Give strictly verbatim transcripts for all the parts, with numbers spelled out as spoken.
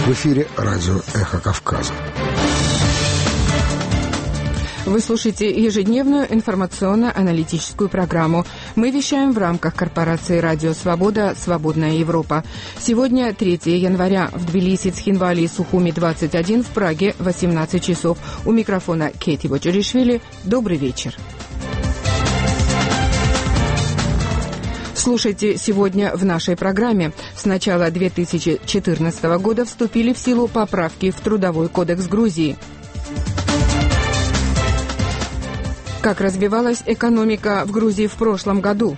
В эфире радио «Эхо Кавказа». Вы слушаете ежедневную информационно-аналитическую программу. Мы вещаем в рамках корпорации «Радио Свобода. Свободная Европа». Сегодня третьего января. В Тбилиси, Цхинвале и Сухуми двадцать один, в Праге восемнадцать часов. У микрофона Кейти Боджоришвили. Добрый вечер. Слушайте сегодня в нашей программе. С начала две тысячи четырнадцатого года вступили в силу поправки в Трудовой кодекс Грузии. Как развивалась экономика в Грузии в прошлом году?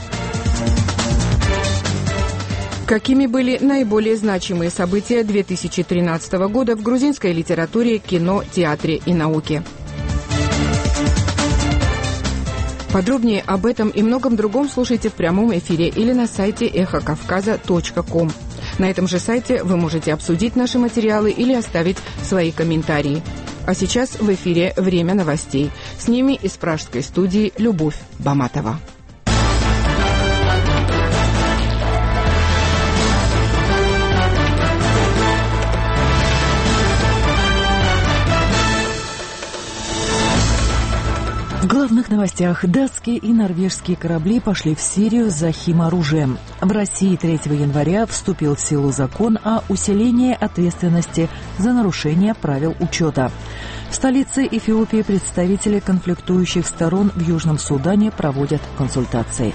Какими были наиболее значимые события две тысячи тринадцатого года в грузинской литературе, кино, театре и науке? Подробнее об этом и многом другом слушайте в прямом эфире или на сайте эхо кавказа точка ком. На этом же сайте вы можете обсудить наши материалы или оставить свои комментарии. А сейчас в эфире «Время новостей». С ними из пражской студии Любовь Баматова. В главных новостях: датские и норвежские корабли пошли в Сирию за химоружием. В России третьего января вступил в силу закон о усилении ответственности за нарушение правил учета. В столице Эфиопии представители конфликтующих сторон в Южном Судане проводят консультации.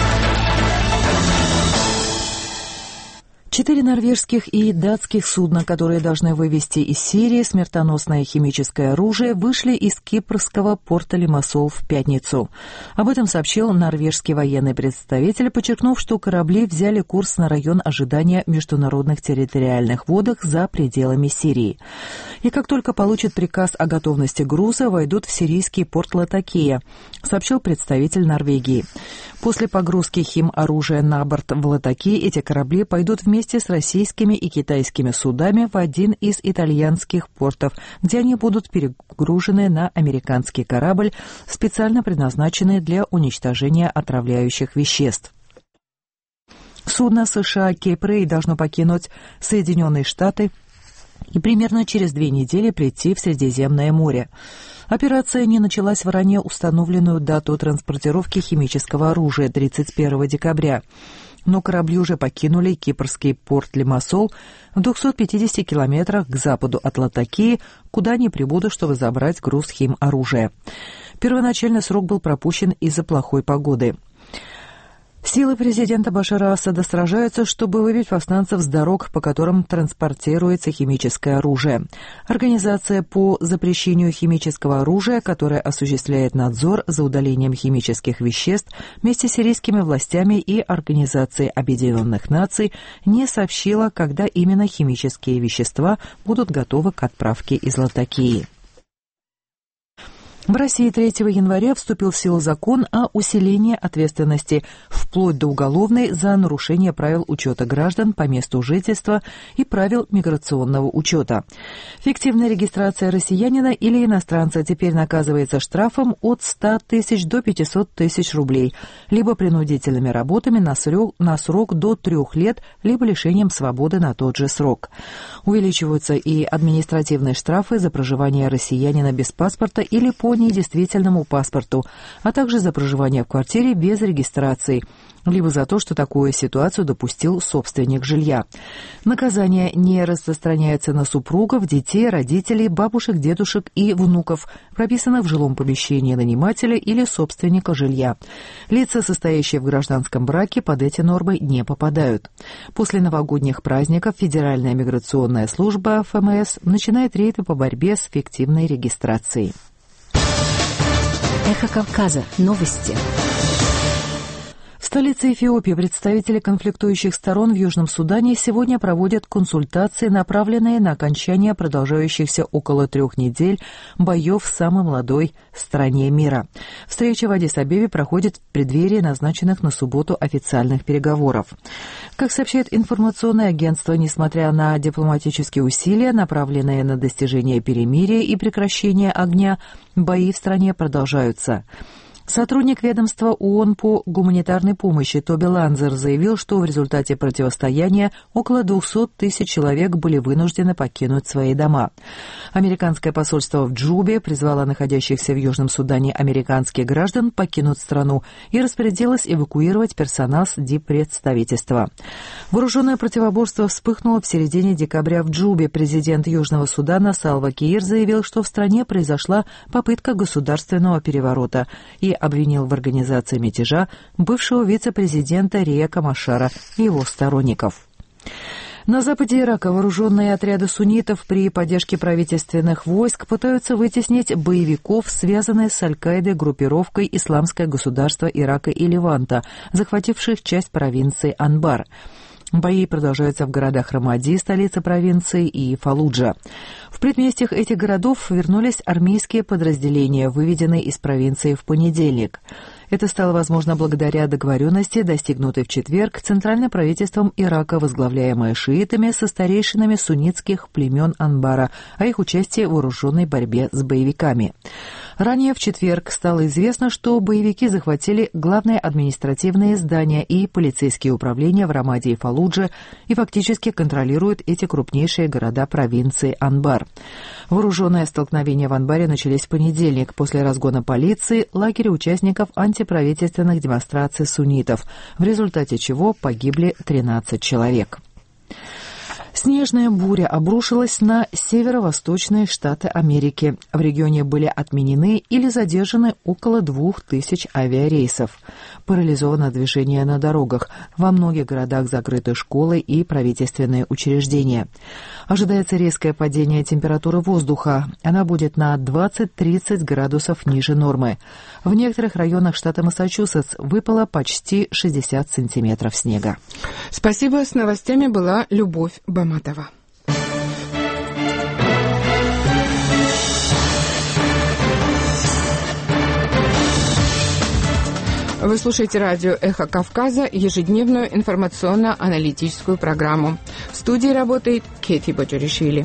Четыре норвежских и датских судна, которые должны вывести из Сирии смертоносное химическое оружие, вышли из кипрского порта Лимассол в пятницу. Об этом сообщил норвежский военный представитель, подчеркнув, что корабли взяли курс на район ожидания в международных территориальных водах за пределами Сирии. И как только получат приказ о готовности груза, войдут в сирийский порт Латакия, сообщил представитель Норвегии. После погрузки химоружия на борт в Латакии эти корабли пойдут вместе с российскими и китайскими судами в один из итальянских портов, где они будут перегружены на американский корабль, специально предназначенный для уничтожения отравляющих веществ. Судно США «Кейп Рэй» должно покинуть Соединенные Штаты и примерно через две недели прийти в Средиземное море. Операция не началась в ранее установленную дату транспортировки химического оружия — тридцать первого декабря. Но корабли уже покинули кипрский порт Лимассол в двухстах пятидесяти километрах к западу от Латакии, куда они прибудут, чтобы забрать груз химоружия. Первоначальный срок был пропущен из-за плохой погоды. Силы президента Башара Асада сражаются, чтобы выбить повстанцев с дорог, по которым транспортируется химическое оружие. Организация по запрещению химического оружия, которая осуществляет надзор за удалением химических веществ, вместе с сирийскими властями и Организацией Объединенных Наций не сообщила, когда именно химические вещества будут готовы к отправке из Латакии. В России третьего января вступил в силу закон о усилении ответственности, вплоть до уголовной, за нарушение правил учета граждан по месту жительства и правил миграционного учета. Фиктивная регистрация россиянина или иностранца теперь наказывается штрафом от ста тысяч до пятисот тысяч рублей, либо принудительными работами на срок, на срок до трех лет, либо лишением свободы на тот же срок. Увеличиваются и административные штрафы за проживание россиянина без паспорта или по недействительному паспорту, а также за проживание в квартире без регистрации, либо за то, что такую ситуацию допустил собственник жилья. Наказание не распространяется на супругов, детей, родителей, бабушек, дедушек и внуков, прописанных в жилом помещении нанимателя или собственника жилья. Лица, состоящие в гражданском браке, под эти нормы не попадают. После новогодних праздников Федеральная миграционная служба эф эм эс начинает рейды по борьбе с фиктивной регистрацией. Эхо Кавказа. Новости. В столице Эфиопии представители конфликтующих сторон в Южном Судане сегодня проводят консультации, направленные на окончание продолжающихся около трех недель боев в самой молодой стране мира. Встреча в Аддис-Абебе проходит в преддверии назначенных на субботу официальных переговоров. Как сообщает информационное агентство, несмотря на дипломатические усилия, направленные на достижение перемирия и прекращение огня, бои в стране продолжаются. Сотрудник ведомства ООН по гуманитарной помощи Тоби Ланзер заявил, что в результате противостояния около двухсот тысяч человек были вынуждены покинуть свои дома. Американское посольство в Джубе призвало находящихся в Южном Судане американских граждан покинуть страну и распорядилось эвакуировать персонал с диппредставительства. Вооруженное противоборство вспыхнуло в середине декабря в Джубе. Президент Южного Судана Салва Киир заявил, что в стране произошла попытка государственного переворота и обвинил в организации мятежа бывшего вице-президента Риека Машара и его сторонников. На западе Ирака вооруженные отряды суннитов при поддержке правительственных войск пытаются вытеснить боевиков, связанных с Аль-Каидой группировкой «Исламское государство Ирака и Леванта», захвативших часть провинции Анбар. Бои продолжаются в городах Рамади, столице провинции, и Фаллуджа. В предместьях этих городов вернулись армейские подразделения, выведенные из провинции в понедельник. Это стало возможно благодаря договоренности, достигнутой в четверг центральным правительством Ирака, возглавляемое шиитами, со старейшинами суннитских племен Анбара, о их участии в вооруженной борьбе с боевиками. Ранее в четверг стало известно, что боевики захватили главные административные здания и полицейские управления в Рамаде и Фаллудже и фактически контролируют эти крупнейшие города провинции Анбар. Вооруженные столкновения в Анбаре начались в понедельник после разгона полиции лагеря участников антиправительственных демонстраций суннитов, в результате чего погибли тринадцать человек. Снежная буря обрушилась на северо-восточные штаты Америки. В регионе были отменены или задержаны около двух тысяч авиарейсов. Парализовано движение на дорогах. Во многих городах закрыты школы и правительственные учреждения. Ожидается резкое падение температуры воздуха. Она будет на двадцать-тридцать градусов ниже нормы. В некоторых районах штата Массачусетс выпало почти шестьдесят сантиметров снега. Спасибо. С новостями была Любовь Баматова. Вы слушаете радио «Эхо Кавказа», ежедневную информационно-аналитическую программу. В студии работает Кэти Боджоришвили.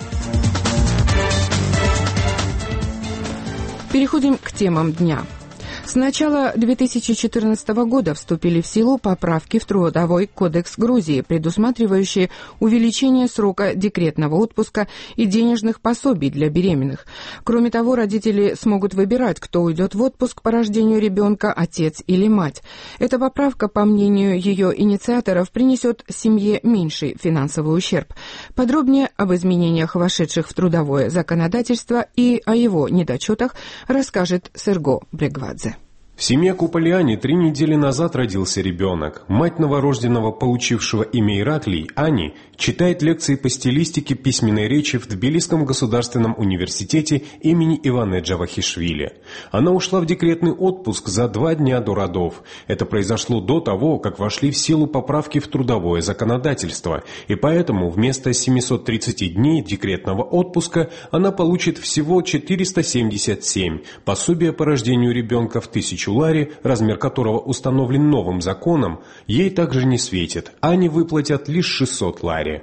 Переходим к темам дня. С начала две тысячи четырнадцатого года вступили в силу поправки в Трудовой кодекс Грузии, предусматривающие увеличение срока декретного отпуска и денежных пособий для беременных. Кроме того, родители смогут выбирать, кто уйдет в отпуск по рождению ребенка, отец или мать. Эта поправка, по мнению ее инициаторов, принесет семье меньший финансовый ущерб. Подробнее об изменениях, вошедших в трудовое законодательство, и о его недочетах расскажет Серго Брегвадзе. В семье Купалиани три недели назад родился ребенок. Мать новорожденного, получившего имя Ираклий, Ани, читает лекции по стилистике письменной речи в Тбилисском государственном университете имени Ивана Джавахишвили. Она ушла в декретный отпуск за два дня до родов. Это произошло до того, как вошли в силу поправки в трудовое законодательство, и поэтому вместо семисот тридцати дней декретного отпуска она получит всего четыреста семьдесят семь, пособие по рождению ребенка в тысячу лари, размер которого установлен новым законом, ей также не светит. Ане выплатят лишь шестьсот лари.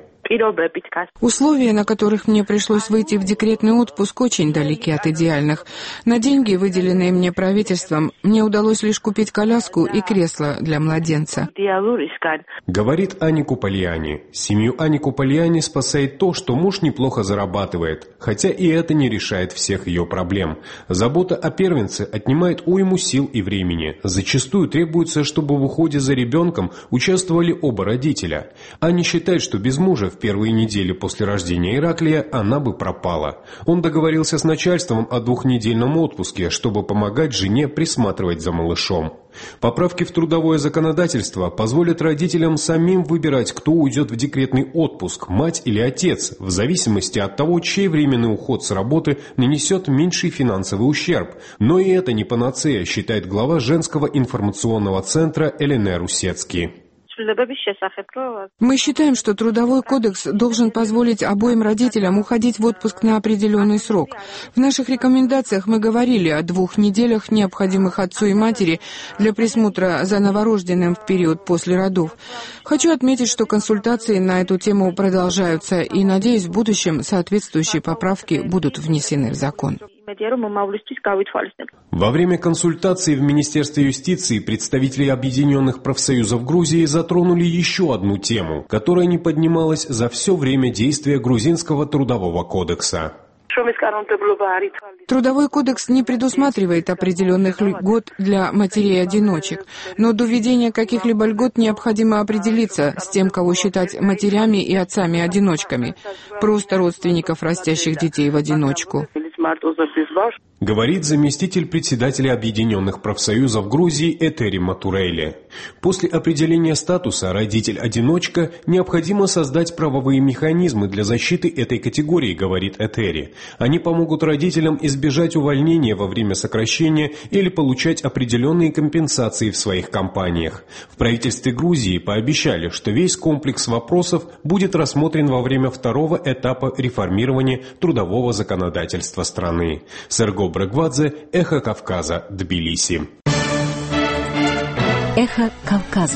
Условия, на которых мне пришлось выйти в декретный отпуск, очень далеки от идеальных. На деньги, выделенные мне правительством, мне удалось лишь купить коляску и кресло для младенца. Говорит Ани Купалиани. Семью Ани Купалиани спасает то, что муж неплохо зарабатывает, хотя и это не решает всех ее проблем. Забота о первенце отнимает уйму сил и времени. Зачастую требуется, чтобы в уходе за ребенком участвовали оба родителя. Ани считает, что без мужа в первые недели после рождения Ираклия она бы пропала. Он договорился с начальством о двухнедельном отпуске, чтобы помогать жене присматривать за малышом. Поправки в трудовое законодательство позволят родителям самим выбирать, кто уйдет в декретный отпуск, мать или отец, в зависимости от того, чей временный уход с работы нанесет меньший финансовый ущерб. Но и это не панацея, считает глава женского информационного центра Элене Русецкий. Мы считаем, что Трудовой кодекс должен позволить обоим родителям уходить в отпуск на определенный срок. В наших рекомендациях мы говорили о двух неделях, необходимых отцу и матери для присмотра за новорожденным в период после родов. Хочу отметить, что консультации на эту тему продолжаются, и, надеюсь, в будущем соответствующие поправки будут внесены в закон. Во время консультаций в Министерстве юстиции представители объединенных профсоюзов Грузии затронули еще одну тему, которая не поднималась за все время действия грузинского трудового кодекса. Трудовой кодекс не предусматривает определенных льгот для матерей-одиночек, но до введения каких-либо льгот необходимо определиться с тем, кого считать матерями и отцами-одиночками, просто родственников растящих детей в одиночку. Говорит заместитель председателя Объединенных профсоюзов Грузии Этери Матурейли. После определения статуса родитель-одиночка необходимо создать правовые механизмы для защиты этой категории, говорит Этери. Они помогут родителям избежать увольнения во время сокращения или получать определенные компенсации в своих компаниях. В правительстве Грузии пообещали, что весь комплекс вопросов будет рассмотрен во время второго этапа реформирования трудового законодательства страны. Серго Брагвадзе, Эхо Кавказа, Тбилиси. Эхо Кавказа.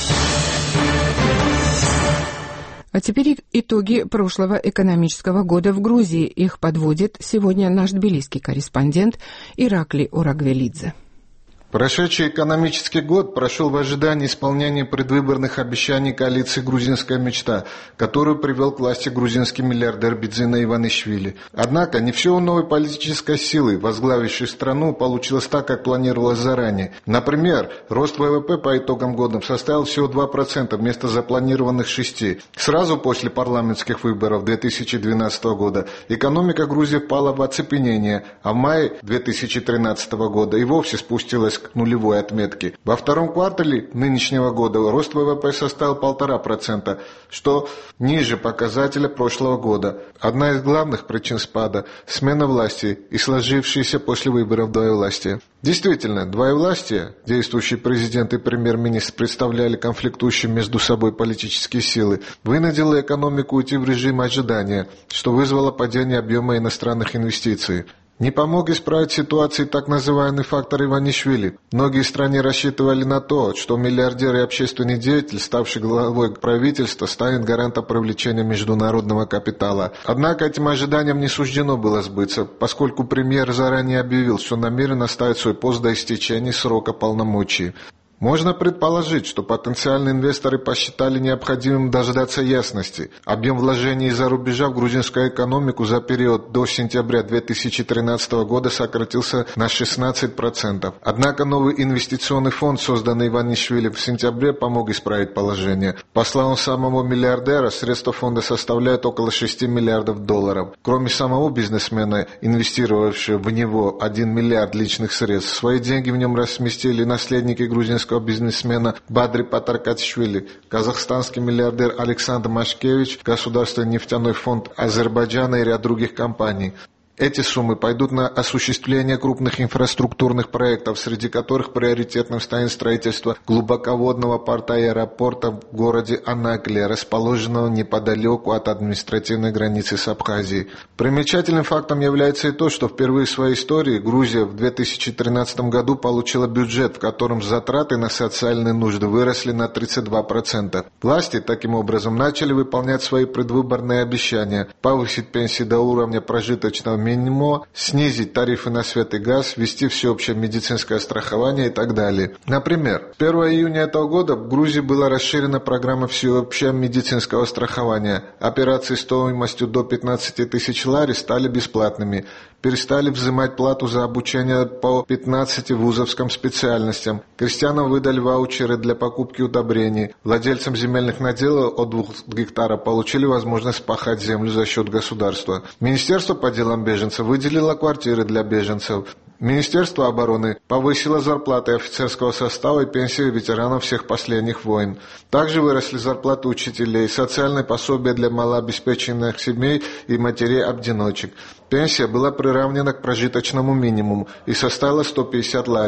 А теперь итоги прошлого экономического года в Грузии. Их подводит сегодня наш тбилисский корреспондент Иракли Урагвелидзе. Прошедший экономический год прошел в ожидании исполнения предвыборных обещаний коалиции «Грузинская мечта», которую привел к власти грузинский миллиардер Бидзина Иванишвили. Однако не все у новой политической силы, возглавившей страну, получилось так, как планировалось заранее. Например, рост ВВП по итогам года составил всего два процента вместо запланированных шести процентов. Сразу после парламентских выборов две тысячи двенадцатого года экономика Грузии впала в оцепенение, а в мае две тысячи тринадцатого года и вовсе спустилась к нулевой отметке. Во втором квартале нынешнего года рост ВВП составил полтора процента, что ниже показателя прошлого года. Одна из главных причин спада – смена власти и сложившиеся после выборов двоевластия. Действительно, двоевластие, действующий президент и премьер-министр представляли конфликтующие между собой политические силы, вынудило экономику уйти в режим ожидания, что вызвало падение объема иностранных инвестиций. Не помог исправить ситуацию так называемый фактор Иванишвили. Многие страны рассчитывали на то, что миллиардер и общественный деятель, ставший главой правительства, станет гарантом привлечения международного капитала. Однако этим ожиданиям не суждено было сбыться, поскольку премьер заранее объявил, что намерен оставить свой пост до истечения срока полномочий. Можно предположить, что потенциальные инвесторы посчитали необходимым дождаться ясности. Объем вложений из-за рубежа в грузинскую экономику за период до сентября две тысячи тринадцатого года сократился на шестнадцать процентов. Однако новый инвестиционный фонд, созданный Иванишвили в сентябре, помог исправить положение. По словам самого миллиардера, средства фонда составляют около шести миллиардов долларов. Кроме самого бизнесмена, инвестировавшего в него один миллиард личных средств, свои деньги в нем разместили наследники грузинского бизнесмена Бадри Патаркатишвили, казахстанский миллиардер Александр Машкевич, Государственный нефтяной фонд Азербайджана и ряд других компаний. Эти суммы пойдут на осуществление крупных инфраструктурных проектов, среди которых приоритетным станет строительство глубоководного порта и аэропорта в городе Анакле, расположенного неподалеку от административной границы с Абхазией. Примечательным фактом является и то, что впервые в своей истории Грузия в две тысячи тринадцатом году получила бюджет, в котором затраты на социальные нужды выросли на тридцать два процента. Власти таким образом начали выполнять свои предвыборные обещания: повысить пенсии до уровня прожиточного минимума, снизить тарифы на свет и газ, ввести всеобщее медицинское страхование и так далее. Например, с первого июня этого года в Грузии была расширена программа всеобщего медицинского страхования. Операции стоимостью до пятнадцати тысяч лари стали бесплатными. Перестали взимать плату за обучение по пятнадцати вузовским специальностям. Крестьянам выдали ваучеры для покупки удобрений. Владельцам земельных наделов от двух гектаров получили возможность пахать землю за счет государства. Министерство по делам беженцев выделило квартиры для беженцев. Министерство обороны повысило зарплаты офицерского состава и пенсии ветеранов всех последних войн. Также выросли зарплаты учителей, социальные пособия для малообеспеченных семей и матерей-одиночек. Пенсия была приравнена к прожиточному минимуму и составила сто пятьдесят лари.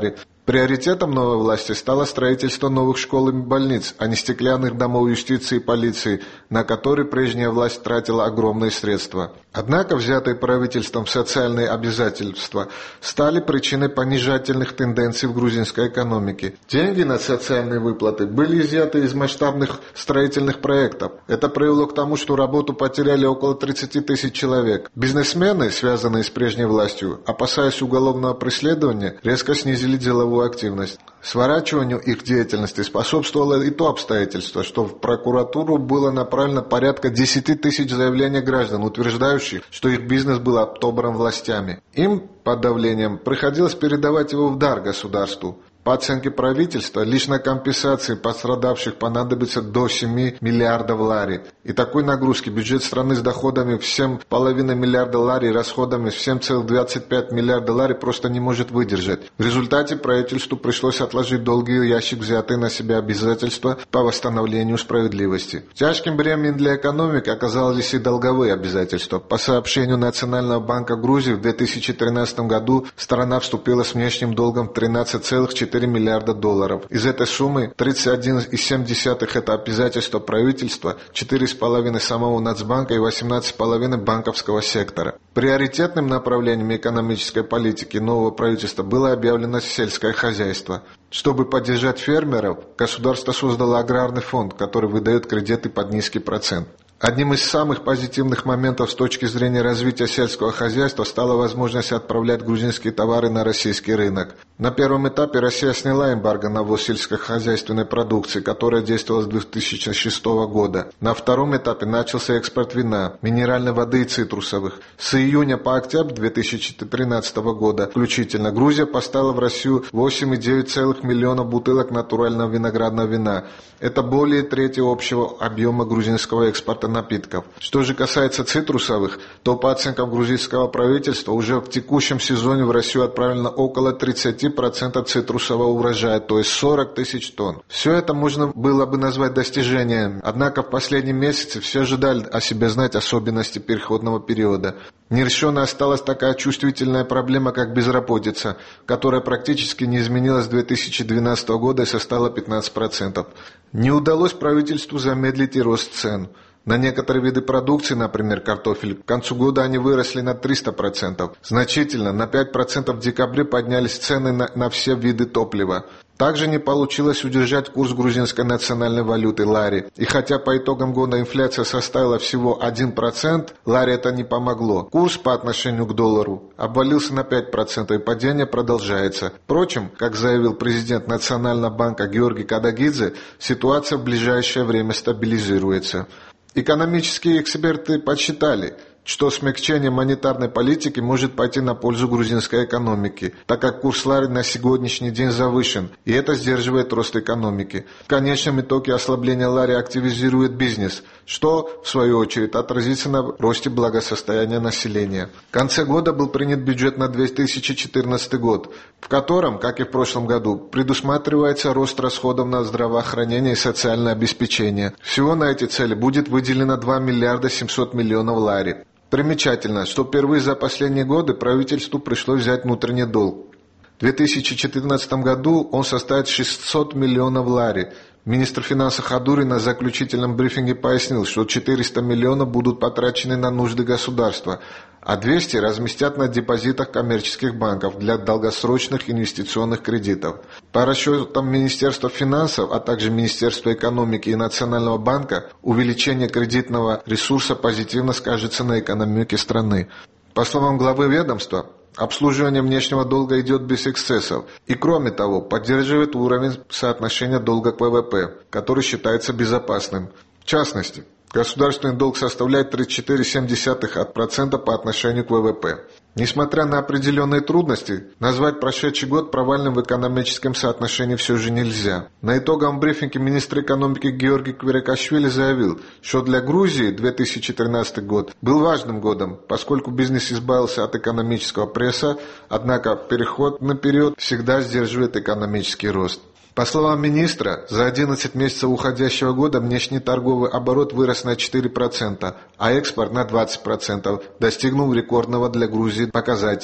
Приоритетом новой власти стало строительство новых школ и больниц, а не стеклянных домов юстиции и полиции, на которые прежняя власть тратила огромные средства. Однако взятые правительством социальные обязательства стали причиной понижательных тенденций в грузинской экономике. Деньги на социальные выплаты были изъяты из масштабных строительных проектов. Это привело к тому, что работу потеряли около тридцати тысяч человек. Бизнесмены, связанные с прежней властью, опасаясь уголовного преследования, резко снизили деловую активность. Сворачиванию их деятельности способствовало и то обстоятельство, что в прокуратуру было направлено порядка десяти тысяч заявлений граждан, утверждающих, что их бизнес был отобран властями. Им, под давлением, приходилось передавать его в дар государству. По оценке правительства, лишь на компенсации пострадавших понадобится до семи миллиардов лари. И такой нагрузки бюджет страны с доходами в семь целых пять десятых миллиарда лари и расходами в семь целых двадцать пять сотых миллиарда лари просто не может выдержать. В результате правительству пришлось отложить долгий ящик взятые на себя обязательства по восстановлению справедливости. Тяжким бременем для экономики оказались и долговые обязательства. По сообщению Национального банка Грузии, в две тысячи тринадцатом году страна вступила с внешним долгом в тринадцать целых четыре десятых миллиарда долларов. Из этой суммы тридцать один целых семь десятых это обязательства правительства, четыре целых пять десятых самого Нацбанка и восемнадцать целых пять десятых банковского сектора. Приоритетным направлением экономической политики нового правительства было объявлено сельское хозяйство. Чтобы поддержать фермеров, государство создало аграрный фонд, который выдает кредиты под низкий процент. Одним из самых позитивных моментов с точки зрения развития сельского хозяйства стала возможность отправлять грузинские товары на российский рынок. На первом этапе Россия сняла эмбарго на ввоз сельскохозяйственной продукции, которая действовала с две тысячи шестого года. На втором этапе начался экспорт вина, минеральной воды и цитрусовых. С июня по октябрь две тысячи тринадцатого года включительно Грузия поставила в Россию восемь целых девять десятых миллионов бутылок натурального виноградного вина. Это более трети общего объема грузинского экспорта напитков. Что же касается цитрусовых, то по оценкам грузинского правительства уже в текущем сезоне в Россию отправлено около тридцати процентов цитрусового урожая, то есть сорок тысяч тонн. Все это можно было бы назвать достижением, однако в последние месяцы все же дали о себе знать особенности переходного периода. Нерешенной осталась такая чувствительная проблема, как безработица, которая практически не изменилась с две тысячи двенадцатого года и составила пятнадцать процентов. Не удалось правительству замедлить и рост цен. На некоторые виды продукции, например, картофель, к концу года они выросли на триста процентов. Значительно, на пять процентов в декабре поднялись цены на, на все виды топлива. Также не получилось удержать курс грузинской национальной валюты лари. И хотя по итогам года инфляция составила всего один процент, лари это не помогло. Курс по отношению к доллару обвалился на пять процентов и падение продолжается. Впрочем, как заявил президент Национального банка Георгий Кадагидзе, ситуация в ближайшее время стабилизируется. Экономические эксперты подсчитали, что смягчение монетарной политики может пойти на пользу грузинской экономики, так как курс лари на сегодняшний день завышен, и это сдерживает рост экономики. В конечном итоге ослабление лари активизирует бизнес, что, в свою очередь, отразится на росте благосостояния населения. В конце года был принят бюджет на две тысячи четырнадцатый год, в котором, как и в прошлом году, предусматривается рост расходов на здравоохранение и социальное обеспечение. Всего на эти цели будет выделено два миллиарда семьсот миллионов лари. Примечательно, что впервые за последние годы правительству пришлось взять внутренний долг. В две тысячи четырнадцатом году он составит шестьсот миллионов лари. Министр финансов Хадури на заключительном брифинге пояснил, что четыреста миллионов будут потрачены на нужды государства, а двести разместят на депозитах коммерческих банков для долгосрочных инвестиционных кредитов. По расчетам Министерства финансов, а также Министерства экономики и Национального банка, увеличение кредитного ресурса позитивно скажется на экономике страны. По словам главы ведомства, обслуживание внешнего долга идет без эксцессов и, кроме того, поддерживает уровень соотношения долга к вэ вэ пэ, который считается безопасным. В частности, государственный долг составляет тридцать четыре целых семь десятых процента по отношению к вэ вэ пэ. Несмотря на определенные трудности, назвать прошедший год провальным в экономическом соотношении все же нельзя. На итоговом брифинге министр экономики Георгий Кверикашвили заявил, что для Грузии две тысячи тринадцатый год был важным годом, поскольку бизнес избавился от экономического пресса, однако переходный период всегда сдерживает экономический рост. По словам министра, за одиннадцать месяцев уходящего года внешний торговый оборот вырос на четыре процента, а экспорт на двадцать процентов, достигнув рекордного для Грузии показателя.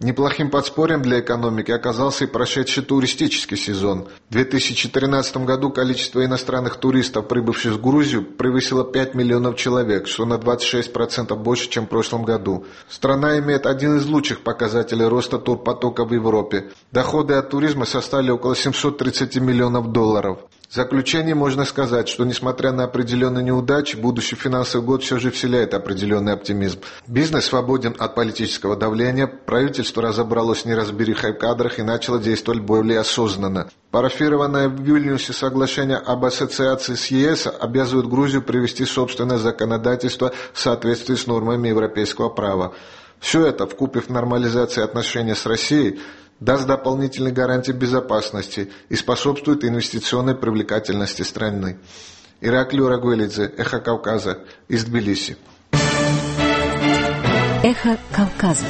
Неплохим подспорьем для экономики оказался и прошедший туристический сезон. В две тысячи тринадцатом году количество иностранных туристов, прибывших в Грузию, превысило пять миллионов человек, что на двадцать шесть процентов больше, чем в прошлом году. Страна имеет один из лучших показателей роста турпотока в Европе. Доходы от туризма составили около семьсот тридцать миллионов долларов. В заключение можно сказать, что несмотря на определенные неудачи, будущий финансовый год все же вселяет определенный оптимизм. Бизнес свободен от политического давления, правительство разобралось в неразберихой в кадрах и начало действовать более осознанно. Парафированное в Вильнюсе соглашение об ассоциации с ЕС обязывает Грузию привести собственное законодательство в соответствии с нормами европейского права. Все это, вкупе в нормализации отношений с Россией, даст дополнительные гарантии безопасности и способствует инвестиционной привлекательности страны. Ираклий Рагуэлидзе, Эхо Кавказа, из Тбилиси. Эхо Кавказа.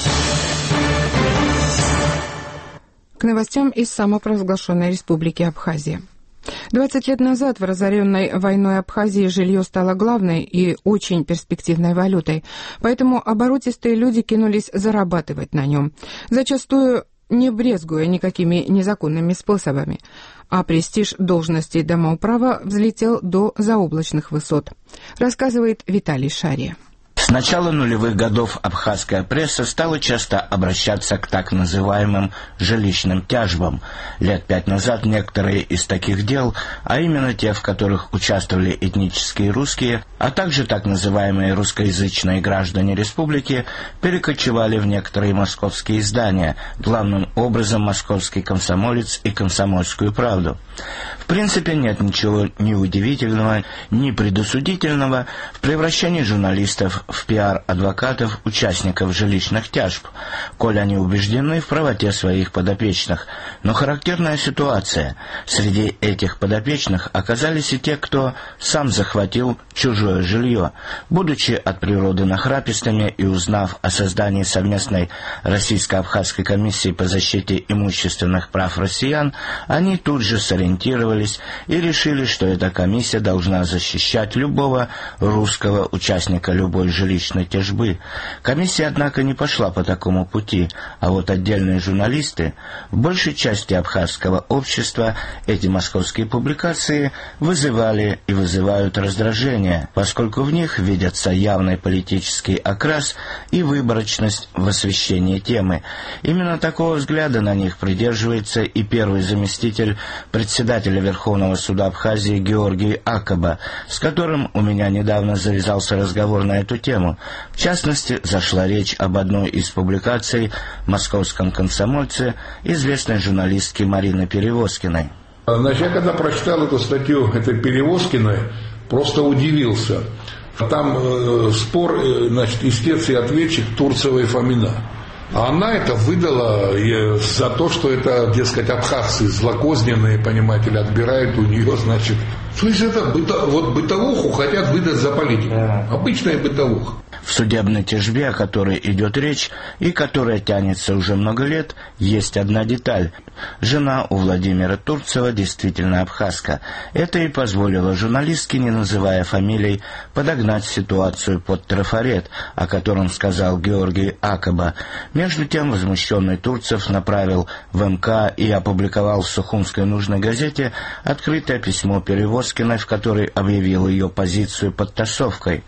К новостям из самопровозглашенной республики Абхазия. двадцать лет назад в разоренной войной Абхазии жилье стало главной и очень перспективной валютой, поэтому оборотистые люди кинулись зарабатывать на нем, зачастую не брезгуя никакими незаконными способами, а престиж должности домоуправа взлетел до заоблачных высот, рассказывает Виталий Шария. С начала нулевых годов абхазская пресса стала часто обращаться к так называемым жилищным тяжбам. Лет пять назад некоторые из таких дел, а именно те, в которых участвовали этнические русские, а также так называемые русскоязычные граждане республики, перекочевали в некоторые московские издания, главным образом «Московский комсомолец» и «Комсомольскую правду». В принципе, нет ничего ни удивительного, ни предосудительного в превращении журналистов в пиар-адвокатов участников жилищных тяжб, коль они убеждены в правоте своих подопечных. Но характерная ситуация. Среди этих подопечных оказались и те, кто сам захватил чужое жилье. Будучи от природы нахрапистыми и узнав о создании совместной российско-абхазской комиссии по защите имущественных прав россиян, они тут же сориентировались и решили, что эта комиссия должна защищать любого русского участника любой жилищной тяжбы. Комиссия, однако, не пошла по такому пути, а вот отдельные журналисты, в большей части абхазского общества, эти московские публикации вызывали и вызывают раздражение, поскольку в них видятся явный политический окрас и выборочность в освещении темы. Именно такого взгляда на них придерживается и первый заместитель председателя Верховного суда Абхазии Георгий Акоба, с которым у меня недавно завязался разговор на эту тему. В частности, зашла речь об одной из публикаций в «Московском комсомольце» известной журналистки Марины Перевозкиной. Значит, я когда прочитал эту статью этой Перевозкиной, просто удивился. Там э, спор, э, значит, истец и ответчик Турцева и Фомина. А она это выдала за то, что это, дескать, абхазцы злокозненные, понимаете ли, отбирают у нее, значит... То есть это быто, вот бытовуху хотят выдать за политику. Обычная бытовуха. В судебной тяжбе, о которой идет речь и которая тянется уже много лет, есть одна деталь. Жена у Владимира Турцева действительно абхазка. Это и позволило журналистке, не называя фамилий, подогнать ситуацию под трафарет, о котором сказал Георгий Акоба. Между тем возмущенный Турцев направил в эм ка и опубликовал в Сухумской нужной газете открытое письмо Перевозкиной, в которой объявил ее позицию подтасовкой.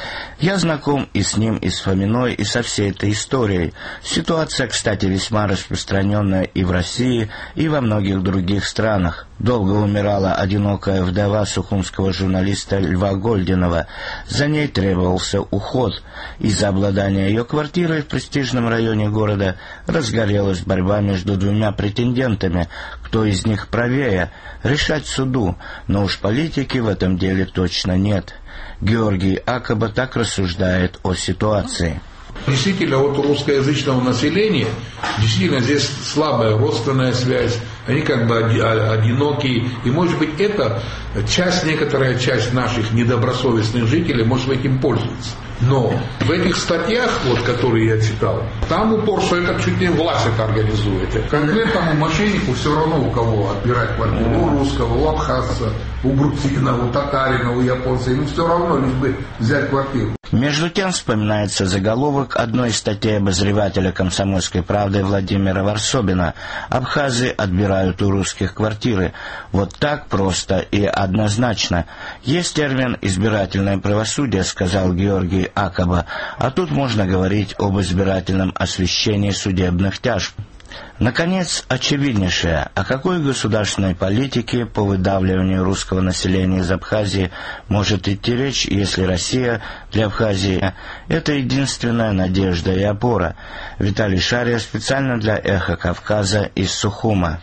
Я знаком и с ним, и с Фоминой, и со всей этой историей. Ситуация, кстати, весьма распространенная и в России, и во многих других странах. Долго умирала одинокая вдова сухумского журналиста Льва Гольдинова. За ней требовался уход. Из-за обладания ее квартирой в престижном районе города разгорелась борьба между двумя претендентами. Кто из них правее, решать суду, но уж политики в этом деле точно нет. Георгий Акоба так рассуждает о ситуации. Действительно, вот у русскоязычного населения действительно здесь слабая родственная связь, они как бы одинокие, и может быть это часть, некоторая часть наших недобросовестных жителей, может быть, им пользуется. Но в этих статьях, вот, которые я читал, там упор, что это чуть не власть это организует. Конкретному мошеннику все равно у кого отбирать квартиру. У русского, у абхазца, у грузина, у татарина, у японца. Им все равно, лишь бы взять квартиру. Между тем вспоминается заголовок одной из статей обозревателя «Комсомольской правды» Владимира Варсобина. Абхазы отбирают у русских квартиры. Вот так просто и однозначно. Есть термин «избирательное правосудие», сказал Георгий Акоба, а тут можно говорить об избирательном освещении судебных тяжб. Наконец, очевиднейшее, о какой государственной политике по выдавливанию русского населения из Абхазии может идти речь, если Россия для Абхазии – это единственная надежда и опора. Виталий Шария специально для «Эхо Кавказа» из Сухума.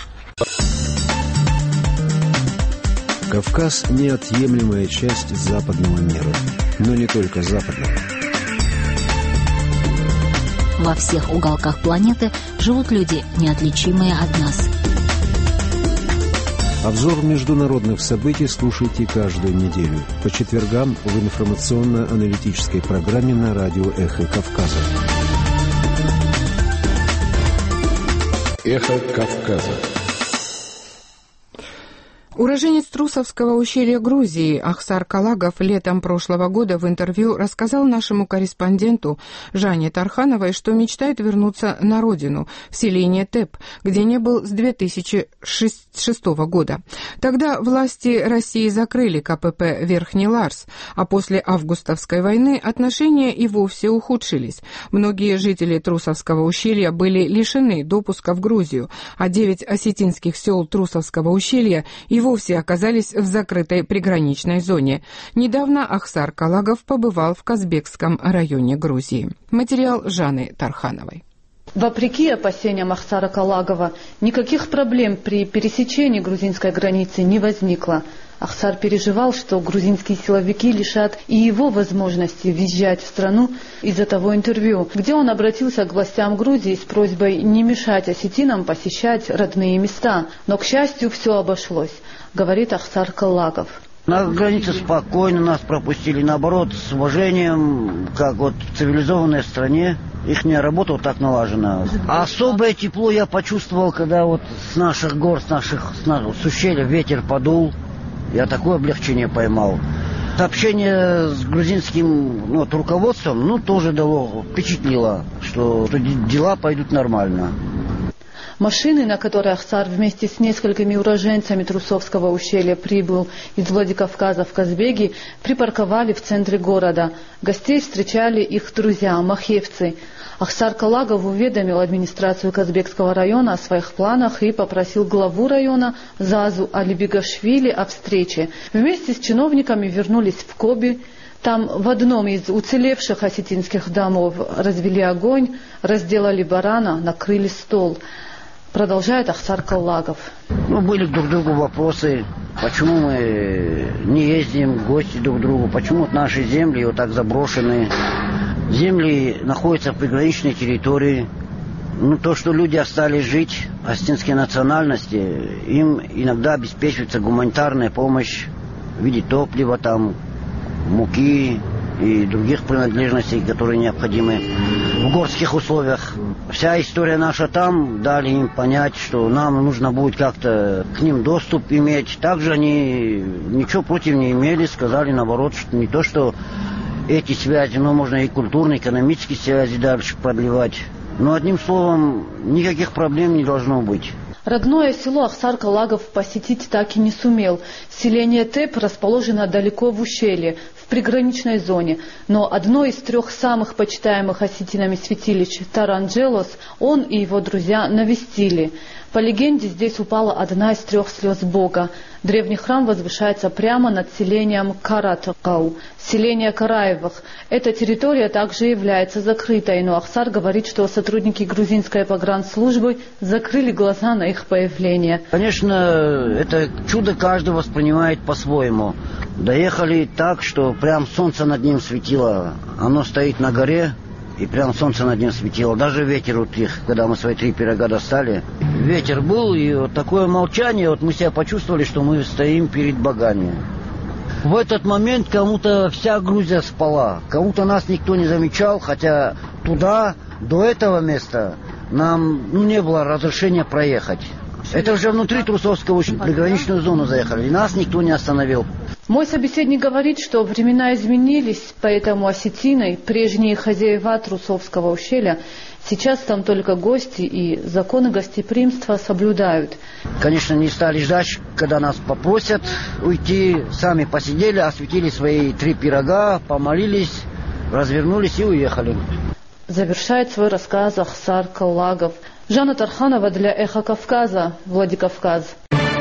Кавказ – неотъемлемая часть западного мира, но не только западного. Во всех уголках планеты живут люди, неотличимые от нас. Обзор международных событий слушайте каждую неделю по четвергам в информационно-аналитической программе на радио «Эхо Кавказа». Эхо Кавказа. Уроженец Трусовского ущелья Грузии Ахсар Калагов летом прошлого года в интервью рассказал нашему корреспонденту Жанне Тархановой, что мечтает вернуться на родину, в селение Теп, где не был с две тысячи шестого года. Тогда власти России закрыли ка пэ пэ «Верхний Ларс», а после августовской войны отношения и вовсе ухудшились. Многие жители Трусовского ущелья были лишены допуска в Грузию, а девять осетинских сел Трусовского ущелья и вовсе оказались в закрытой приграничной зоне. Недавно Ахсар Калагов побывал в Казбекском районе Грузии. Материал Жанны Тархановой. Вопреки опасениям Ахсара Калагова, никаких проблем при пересечении грузинской границы не возникло. Ахсар переживал, что грузинские силовики лишат и его возможности въезжать в страну из-за того интервью, где он обратился к властям Грузии с просьбой не мешать осетинам посещать родные места. Но, к счастью, все обошлось, говорит Ахсар Калагов. На границе спокойно нас пропустили, наоборот, с уважением, как вот в цивилизованной стране. Ихняя работа вот так налажена. Особое тепло я почувствовал, когда вот с наших гор, с наших с, наших, с ущелья ветер подул. Я такое облегчение поймал. Общение с грузинским ну, вот, руководством ну, тоже дало, впечатлило, что, что дела пойдут нормально. Машины, на которые Ахсар вместе с несколькими уроженцами Трусовского ущелья прибыл из Владикавказа в Казбеги, припарковали в центре города. Гостей встречали их друзья, махевцы. Ахсар Калагов уведомил администрацию Казбекского района о своих планах и попросил главу района Зазу Алибигашвили о встрече. Вместе с чиновниками вернулись в Коби. Там в одном из уцелевших осетинских домов развели огонь, разделали барана, накрыли стол. Продолжает Ахсар Калагов. Ну, были друг к другу вопросы, почему мы не ездим в гости друг к другу, почему наши земли вот так заброшены. Земли находятся в приграничной территории. Ну, то, что люди остались жить, осетинские национальности, им иногда обеспечивается гуманитарная помощь в виде топлива, там, муки и других принадлежностей, которые необходимы в горских условиях. Вся история наша там, дали им понять, что нам нужно будет как-то к ним доступ иметь. Также они ничего против не имели, сказали наоборот, что не то, что эти связи, но можно и культурные, экономические связи дальше продлевать. Но одним словом, никаких проблем не должно быть. Родное село Ахсар Калагов посетить так и не сумел. Селение Теп расположено далеко в ущелье, в приграничной зоне. Но одно из трех самых почитаемых осетинами святилищ Таранджелос он и его друзья навестили. По легенде, здесь упала одна из трех слез Бога. Древний храм возвышается прямо над селением Каратакау, селение Караевых. Эта территория также является закрытой, но Ахсар говорит, что сотрудники грузинской погранслужбы закрыли глаза на их появление. Конечно, это чудо каждый воспринимает по-своему. Доехали так, что прям солнце над ним светило. Оно стоит на горе, и прям солнце над ним светило. Даже ветер утих, когда мы свои три пирога достали. Ветер был, и вот такое молчание, вот мы себя почувствовали, что мы стоим перед богами. В этот момент кому-то вся Грузия спала, кому-то нас никто не замечал, хотя туда, до этого места, нам ну, не было разрешения проехать. Это уже внутри Трусовского приграничную зону заехали, и нас никто не остановил. Мой собеседник говорит, что времена изменились, поэтому осетины, прежние хозяева Трусовского ущелья, сейчас там только гости и законы гостеприимства соблюдают. Конечно, не стали ждать, когда нас попросят уйти, сами посидели, осветили свои три пирога, помолились, развернулись и уехали. Завершает свой рассказ Ахсар Каллагов. Жанна Тарханова для «Эхо Кавказа», Владикавказ.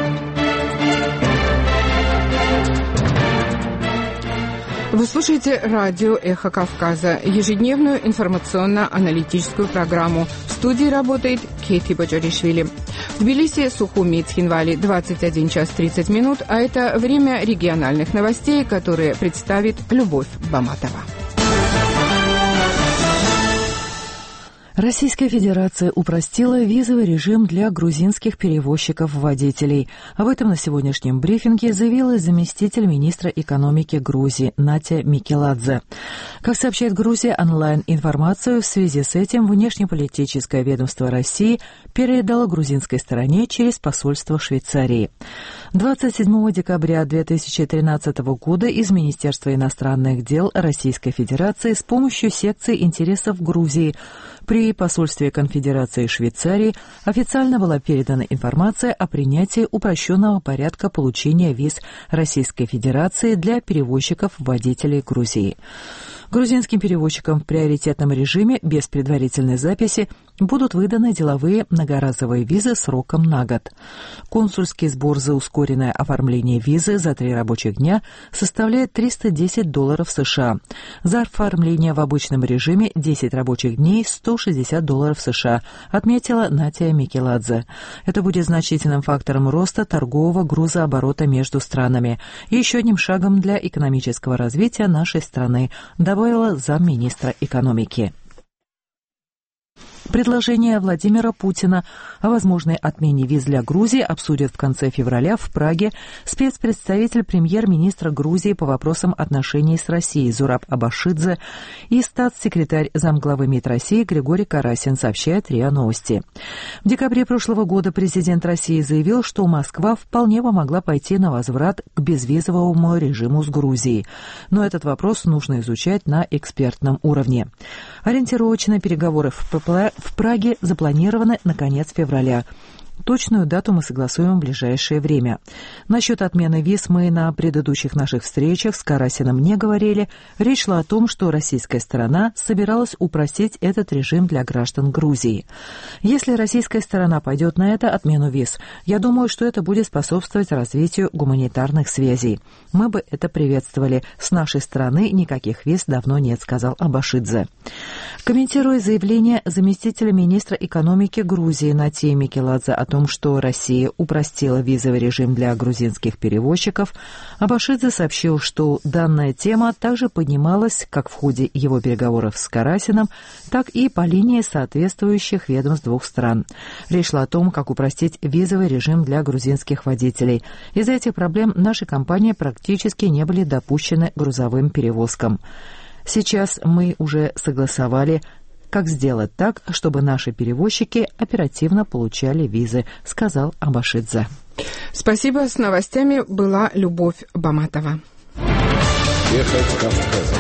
Вы слушаете радио «Эхо Кавказа», ежедневную информационно-аналитическую программу. В студии работает Кейти Баджаришвили. В Тбилиси, Сухуми и Цхинвали двадцать один час тридцать минут, а это время региональных новостей, которые представит Любовь Баматова. Российская Федерация упростила визовый режим для грузинских перевозчиков-водителей. Об этом на сегодняшнем брифинге заявила заместитель министра экономики Грузии Натя Микеладзе. Как сообщает Грузия онлайн информацию, в связи с этим внешнеполитическое ведомство России передало грузинской стороне через посольство Швейцарии. двадцать седьмого декабря две тысячи тринадцатого года из Министерства иностранных дел Российской Федерации с помощью секции интересов Грузии при посольстве Конфедерации Швейцарии официально была передана информация о принятии упрощенного порядка получения виз Российской Федерации для перевозчиков-водителей Грузии. Грузинским перевозчикам в приоритетном режиме без предварительной записи будут выданы деловые многоразовые визы сроком на год. Консульский сбор за ускоренное оформление визы за три рабочих дня составляет триста десять долларов США. За оформление в обычном режиме десять рабочих дней – сто шестьдесят долларов США, отметила Натя Микеладзе. Это будет значительным фактором роста торгового грузооборота между странами и еще одним шагом для экономического развития нашей страны, добавила замминистра экономики. Предложение Владимира Путина о возможной отмене виз для Грузии обсудят в конце февраля в Праге спецпредставитель премьер-министра Грузии по вопросам отношений с Россией Зураб Абашидзе и статс-секретарь замглавы МИД России Григорий Карасин, сообщает РИА Новости. В декабре прошлого года президент России заявил, что Москва вполне помогла пойти на возврат к безвизовому режиму с Грузией. Но этот вопрос нужно изучать на экспертном уровне. Ориентировочно переговоры в В Праге запланировано на конец февраля. Точную дату мы согласуем в ближайшее время. Насчет отмены виз мы на предыдущих наших встречах с Карасиным не говорили. Речь шла о том, что российская сторона собиралась упростить этот режим для граждан Грузии. Если российская сторона пойдет на это, отмену виз, я думаю, что это будет способствовать развитию гуманитарных связей. Мы бы это приветствовали. С нашей стороны никаких виз давно нет, сказал Абашидзе. Комментируя заявление заместителя министра экономики Грузии Натии Микеладзе о том, что Россия упростила визовый режим для грузинских перевозчиков, Абашидзе сообщил, что данная тема также поднималась как в ходе его переговоров с Карасиным, так и по линии соответствующих ведомств двух стран. Речь шла о том, как упростить визовый режим для грузинских водителей. Из-за этих проблем наши компании практически не были допущены к грузовым перевозкам. Сейчас мы уже согласовали, как сделать так, чтобы наши перевозчики оперативно получали визы, сказал Абашидзе. Спасибо. С новостями была Любовь Баматова. Эхо Кавказа.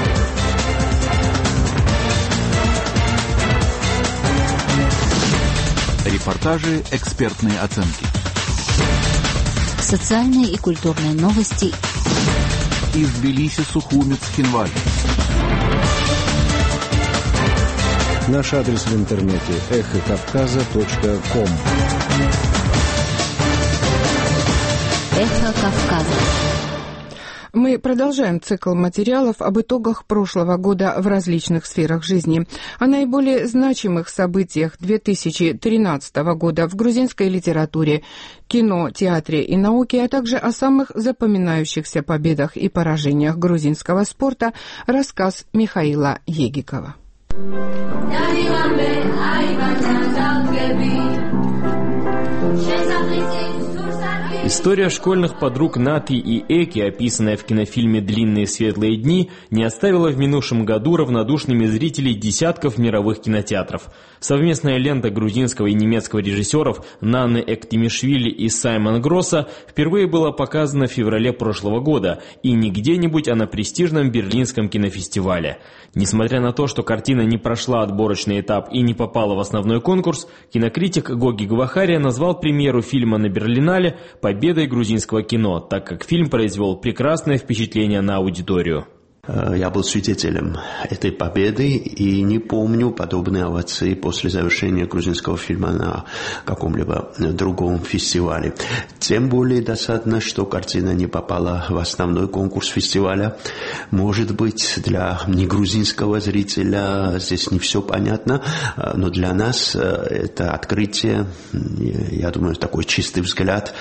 Репортажи, экспертные оценки. Социальные и культурные новости. Из Тбилиси, Сухуми, Цхинвали. Наш адрес в интернете эхо кавказа точка ком. Эхо Кавказа. Мы продолжаем цикл материалов об итогах прошлого года в различных сферах жизни, о наиболее значимых событиях две тысячи тринадцатого года в грузинской литературе, кино, театре и науке, а также о самых запоминающихся победах и поражениях грузинского спорта, рассказ Михаила Егикова. Из История школьных подруг Нати и Эки, описанная в кинофильме «Длинные светлые дни», не оставила в минувшем году равнодушными зрителей десятков мировых кинотеатров. Совместная лента грузинского и немецкого режиссеров Наны Эктимишвили и Саймон Гросса впервые была показана в феврале прошлого года, и не где-нибудь, а на престижном Берлинском кинофестивале. Несмотря на то, что картина не прошла отборочный этап и не попала в основной конкурс, кинокритик Гоги Гвахария назвал премьеру фильма на Берлинале победой грузинского кино, так как фильм произвел прекрасное впечатление на аудиторию. Я был свидетелем этой победы и не помню подобные овации после завершения грузинского фильма на каком-либо другом фестивале. Тем более досадно, что картина не попала в основной конкурс фестиваля. Может быть, для негрузинского зрителя здесь не все понятно, но для нас это открытие, я думаю, такой чистый взгляд,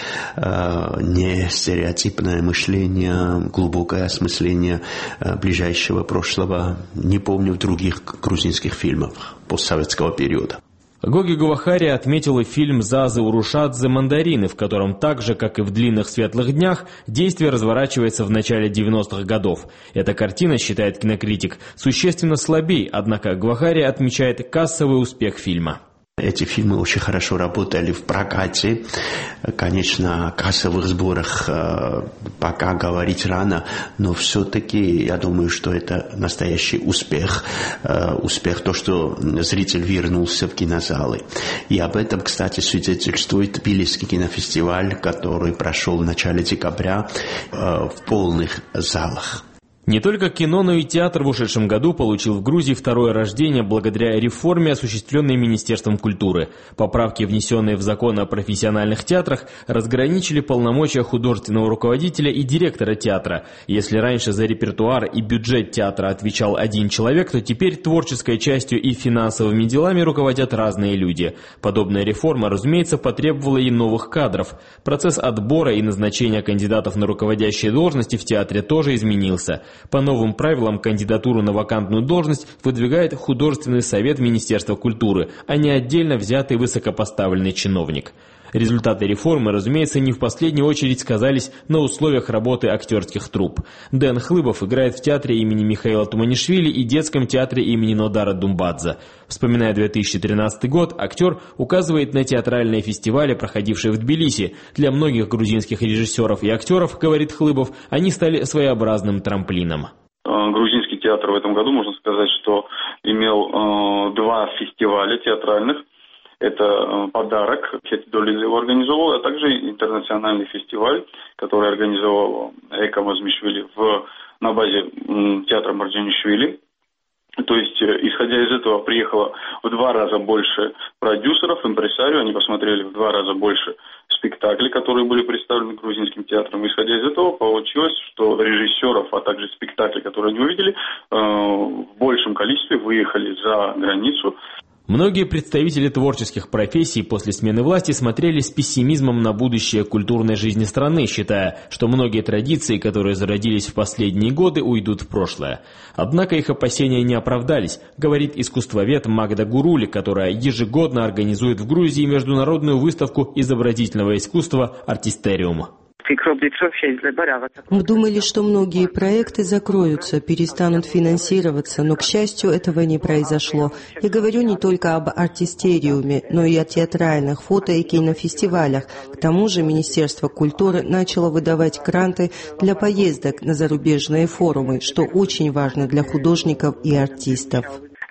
не стереотипное мышление, глубокое осмысление ближайшего прошлого не помню в других грузинских фильмах постсоветского периода. Гоги Гвахария отметила фильм «Зазы Урушадзе. Мандарины», в котором так же, как и в «Длинных светлых днях», действие разворачивается в начале девяностых годов. Эта картина, считает кинокритик, существенно слабей, однако Гвахария отмечает кассовый успех фильма. Эти фильмы очень хорошо работали в прокате. Конечно, о кассовых сборах э, пока говорить рано, но все-таки я думаю, что это настоящий успех. Э, успех то, что зритель вернулся в кинозалы. И об этом, кстати, свидетельствует Тбилисский кинофестиваль, который прошел в начале декабря э, в полных залах. Не только кино, но и театр в ушедшем году получил в Грузии второе рождение благодаря реформе, осуществленной Министерством культуры. Поправки, внесенные в закон о профессиональных театрах, разграничили полномочия художественного руководителя и директора театра. Если раньше за репертуар и бюджет театра отвечал один человек, то теперь творческой частью и финансовыми делами руководят разные люди. Подобная реформа, разумеется, потребовала и новых кадров. Процесс отбора и назначения кандидатов на руководящие должности в театре тоже изменился. По новым правилам кандидатуру на вакантную должность выдвигает художественный совет Министерства культуры, а не отдельно взятый высокопоставленный чиновник. Результаты реформы, разумеется, не в последнюю очередь сказались на условиях работы актерских труп. Дэн Хлыбов играет в театре имени Михаила Туманишвили и детском театре имени Нодара Думбадзе. Вспоминая две тысячи тринадцатый год, актер указывает на театральные фестивали, проходившие в Тбилиси. Для многих грузинских режиссеров и актеров, говорит Хлыбов, они стали своеобразным трамплином. Грузинский театр в этом году, можно сказать, что имел э, два фестиваля театральных. Это подарок, Хетидолидзе его организовал, а также интернациональный фестиваль, который организовал Эка Мазмишвили в, на базе театра Марджанишвили. То есть, исходя из этого, приехало в два раза больше продюсеров, импресарио, они посмотрели в два раза больше спектаклей, которые были представлены грузинским театром. Исходя из этого, получилось, что режиссеров, а также спектакли, которые они увидели, в большем количестве выехали за границу. Многие представители творческих профессий после смены власти смотрели с пессимизмом на будущее культурной жизни страны, считая, что многие традиции, которые зародились в последние годы, уйдут в прошлое. Однако их опасения не оправдались, говорит искусствовед Магда Гурули, которая ежегодно организует в Грузии международную выставку изобразительного искусства «Артистериум». Мы думали, что многие проекты закроются, перестанут финансироваться, но, к счастью, этого не произошло. Я говорю не только об артистериуме, но и о театральных, фото- и кинофестивалях. К тому же Министерство культуры начало выдавать гранты для поездок на зарубежные форумы, что очень важно для художников и артистов.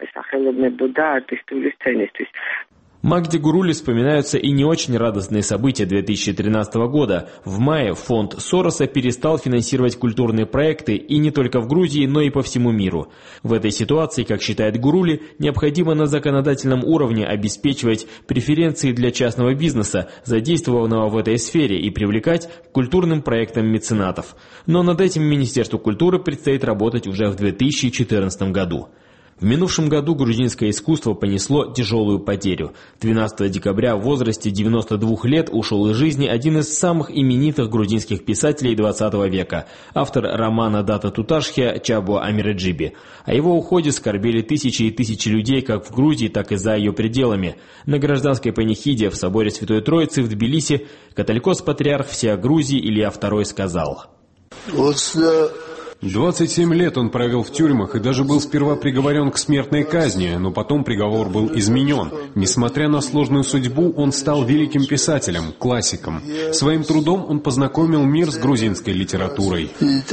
Магде Гурули вспоминаются и не очень радостные события две тысячи тринадцатого года. В мае фонд Сороса перестал финансировать культурные проекты и не только в Грузии, но и по всему миру. В этой ситуации, как считает Гурули, необходимо на законодательном уровне обеспечивать преференции для частного бизнеса, задействованного в этой сфере, и привлекать к культурным проектам меценатов. Но над этим Министерству культуры предстоит работать уже в две тысячи четырнадцатом году. В минувшем году грузинское искусство понесло тяжелую потерю. двенадцатого декабря в возрасте девяноста двух лет ушел из жизни один из самых именитых грузинских писателей двадцатого века, автор романа «Дата Туташхия» Чабо Амиреджиби. О его уходе скорбели тысячи и тысячи людей как в Грузии, так и за ее пределами. На гражданской панихиде в соборе Святой Троицы в Тбилиси католикос-патриарх всея Грузии Илья второй сказал: двадцать семь лет он провел в тюрьмах и даже был сперва приговорен к смертной казни, но потом приговор был изменен. Несмотря на сложную судьбу, он стал великим писателем, классиком. Своим трудом он познакомил мир с грузинской литературой.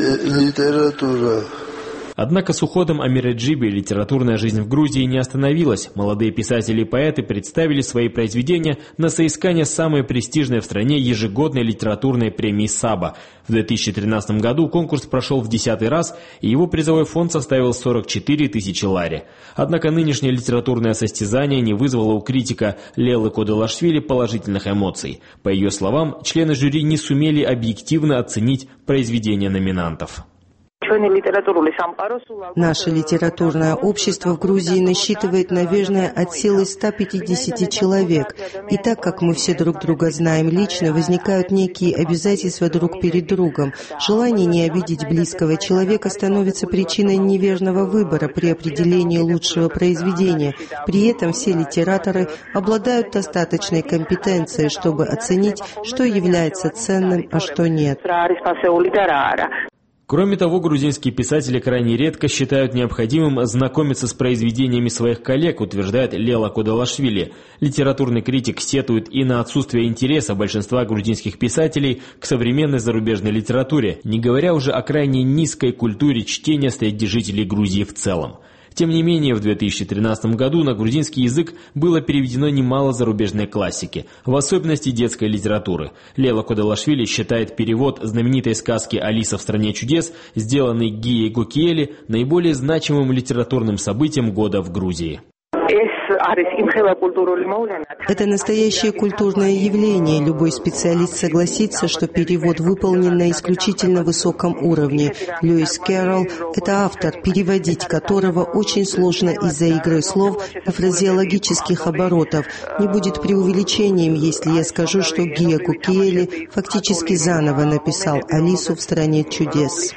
Однако с уходом Амиреджиби литературная жизнь в Грузии не остановилась. Молодые писатели и поэты представили свои произведения на соискание самой престижной в стране ежегодной литературной премии «Саба». В две тысячи тринадцатом году конкурс прошел в десятый раз, и его призовой фонд составил сорок четыре тысячи лари. Однако нынешнее литературное состязание не вызвало у критика Лелы Кодалашвили положительных эмоций. По ее словам, члены жюри не сумели объективно оценить произведения номинантов. Наше литературное общество в Грузии насчитывает, наверное, от силы ста пятидесяти человек. И так как мы все друг друга знаем лично, возникают некие обязательства друг перед другом. Желание не обидеть близкого человека становится причиной неверного выбора при определении лучшего произведения. При этом все литераторы обладают достаточной компетенцией, чтобы оценить, что является ценным, а что нет. Кроме того, грузинские писатели крайне редко считают необходимым знакомиться с произведениями своих коллег, утверждает Лела Кодалашвили. Литературный критик сетует и на отсутствие интереса большинства грузинских писателей к современной зарубежной литературе, не говоря уже о крайне низкой культуре чтения среди жителей Грузии в целом. Тем не менее, в две тысячи тринадцатом году на грузинский язык было переведено немало зарубежной классики, в особенности детской литературы. Лела Кодалашвили считает перевод знаменитой сказки «Алиса в стране чудес», сделанный Гией Гокиели, наиболее значимым литературным событием года в Грузии. Это настоящее культурное явление. Любой специалист согласится, что перевод выполнен на исключительно высоком уровне. Льюис Кэрролл – это автор, переводить которого очень сложно из-за игры слов и фразеологических оборотов. Не будет преувеличением, если я скажу, что Гия Гокиели фактически заново написал «Алису в стране чудес».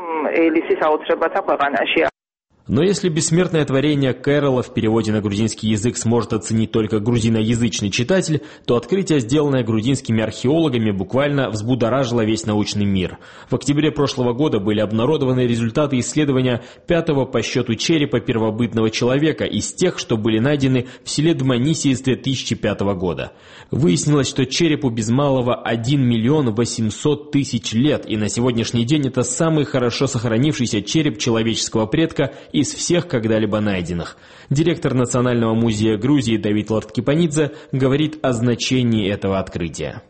Но если бессмертное творение Кэрролла в переводе на грузинский язык сможет оценить только грузиноязычный читатель, то открытие, сделанное грузинскими археологами, буквально взбудоражило весь научный мир. В октябре прошлого года были обнародованы результаты исследования пятого по счету черепа первобытного человека из тех, что были найдены в селе Дманисии с две тысячи пятого года. Выяснилось, что черепу без малого один миллион восемьсот тысяч лет, и на сегодняшний день это самый хорошо сохранившийся череп человеческого предка из всех когда-либо найденных. Директор Национального музея Грузии Давид Ларткипанидзе говорит о значении этого открытия.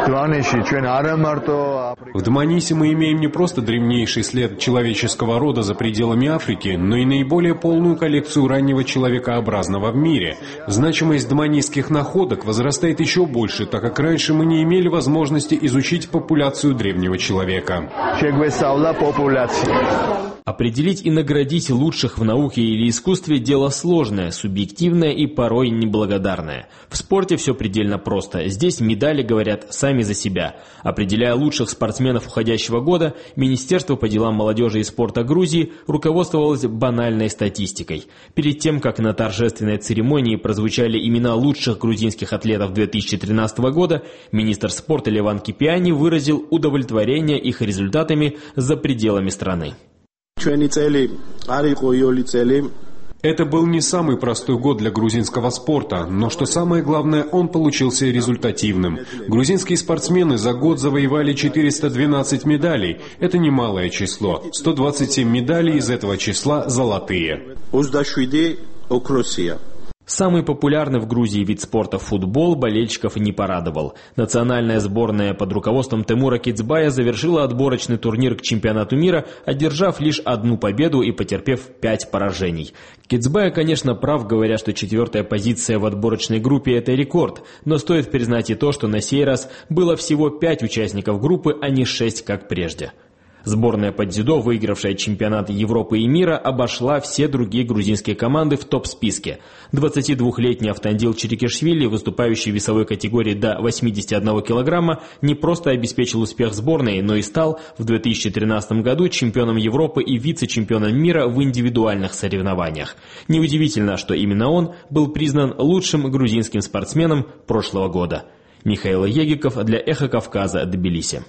В Дманисе мы имеем не просто древнейший след человеческого рода за пределами Африки, но и наиболее полную коллекцию раннего человекообразного в мире. Значимость дманисских находок возрастает еще больше, так как раньше мы не имели возможности изучить популяцию древнего человека. Определить и наградить лучших в науке или искусстве – дело сложное, субъективное и порой неблагодарное. В спорте все предельно просто. Здесь медали говорят сами за себя. Определяя лучших спортсменов уходящего года, Министерство по делам молодежи и спорта Грузии руководствовалось банальной статистикой. Перед тем, как на торжественной церемонии прозвучали имена лучших грузинских атлетов две тысячи тринадцатого года, министр спорта Леван Кипиани выразил удовлетворение их результатами за пределами страны. Это был не самый простой год для грузинского спорта, но что самое главное, он получился результативным. Грузинские спортсмены за год завоевали четыреста двенадцать медалей. Это немалое число. сто двадцать семь медалей из этого числа золотые. Самый популярный в Грузии вид спорта футбол болельщиков не порадовал. Национальная сборная под руководством Тимура Кицбая завершила отборочный турнир к чемпионату мира, одержав лишь одну победу и потерпев пять поражений. Кицбай, конечно, прав, говоря, что четвертая позиция в отборочной группе – это рекорд, но стоит признать и то, что на сей раз было всего пять участников группы, а не шесть, как прежде. Сборная по дзюдо, выигравшая чемпионат Европы и мира, обошла все другие грузинские команды в топ-списке. двадцатидвухлетний Автандил Чирикишвили, выступающий в весовой категории до восьмидесяти одного килограмма, не просто обеспечил успех сборной, но и стал в две тысячи тринадцатом году чемпионом Европы и вице-чемпионом мира в индивидуальных соревнованиях. Неудивительно, что именно он был признан лучшим грузинским спортсменом прошлого года. Михаил Егиков для «Эхо Кавказа», Тбилиси.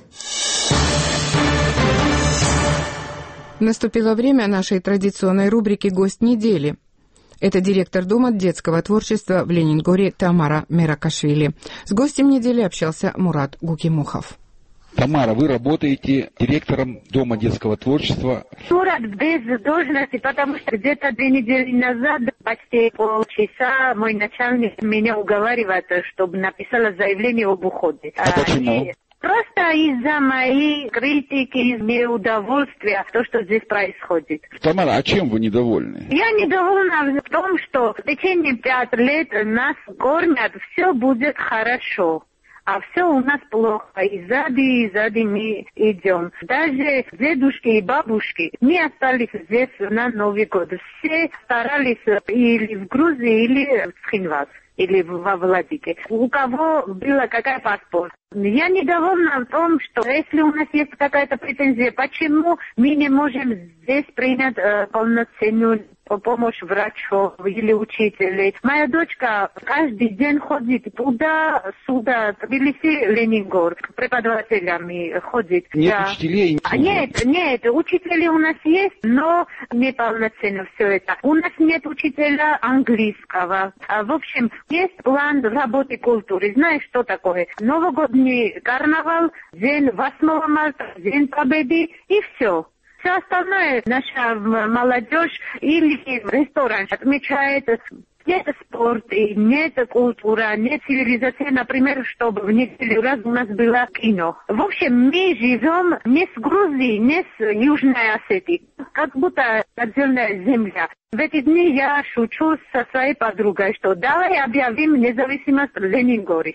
Наступило время нашей традиционной рубрики «Гость недели». Это директор Дома детского творчества в Ленингоре Тамара Меракашвили. С гостем недели общался Мурат Гукимухов. Тамара, вы работаете директором Дома детского творчества. Мурат, без должности, потому что где-то две недели назад, почти полчаса, мой начальник меня уговаривает, чтобы написала заявление об уходе. А, а почему? И... Просто из-за моей критики, из неудовольствия, то, что здесь происходит. Тамара, а чем вы недовольны? Я недовольна в том, что в течение пяти лет нас кормят, все будет хорошо. А все у нас плохо, и сзади, и сзади мы идем. Даже дедушки и бабушки не остались здесь на Новый год. Все старались или в Грузии, или в Хинваз, или во Владике. У кого была какая паспорт. Я недовольна в том, что если у нас есть какая-то претензия, почему мы не можем здесь принять э, полноценную помощь врачов или учителей. Моя дочка каждый день ходит туда-сюда, Тбилиси, Ленингор, к преподавателям ходит. Нет да. учителей? Нет, нет, учители у нас есть, но не полноценно все это. У нас нет учителя английского. А, в общем, есть план работы культуры. Знаешь, что такое? Новогодний карнавал, день восьмого марта, День Победы и все. Все остальное наша молодежь или ресторан отмечает. Нет спорта, нет культуры, нет цивилизации, например, чтобы в неделю раз у нас было кино. В общем, мы живем не с Грузией, не с Южной Осетией, как будто отдельная земля. В эти дни я шучу со своей подругой, что давай объявим независимость Ленингора.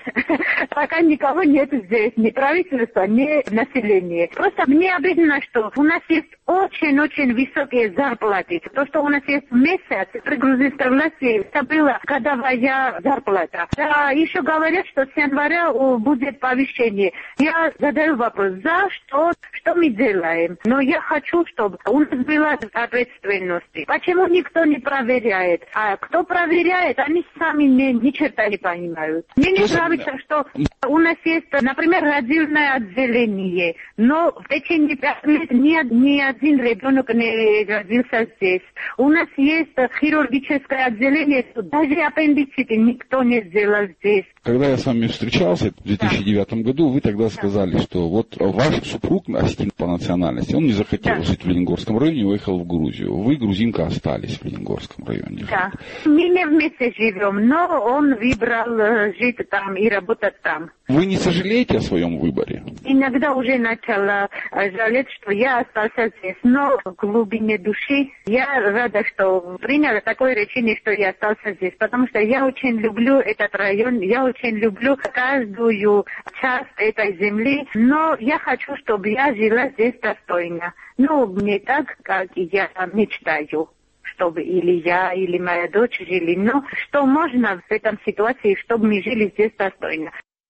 Пока никого нет здесь, ни правительства, ни населения. Просто мне обидно, что у нас есть очень-очень высокие зарплаты. То, что у нас есть в месяц при грузинской власти, это была годовая зарплата. Да, еще говорят, что с января будет повышение. Я задаю вопрос, за что, что мы делаем? Но я хочу, чтобы у нас была ответственность. Почему никто не проверяет? А кто проверяет, они сами ни, ни черта не понимают. Мне не нравится, что у нас есть, например, родильное отделение, но в течение пяти лет ни, ни один ребенок не родился здесь. У нас есть хирургическое отделение, даже аппендицит никто не сделал здесь. Когда я с вами встречался в две тысячи девятом году, вы тогда сказали, что вот ваш супруг осетин по национальности, он не захотел да. жить в Ленингорском районе, уехал в Грузию. Вы, грузинка, остались в Ленингорском районе. Да. Мы не вместе живем, но он выбрал жить там и работать там. Вы не сожалеете о своем выборе? Иногда уже начала жалеть, что я остался здесь, но в глубине души я рада, что приняла такое решение, что я остался здесь, потому что я очень люблю этот район, я очень люблю каждую часть этой земли, но я хочу, чтобы я жила здесь достойно. Ну, не так, как я мечтаю, чтобы или я, или моя дочь жили, но что можно в этой ситуации, чтобы мы жили здесь достойно.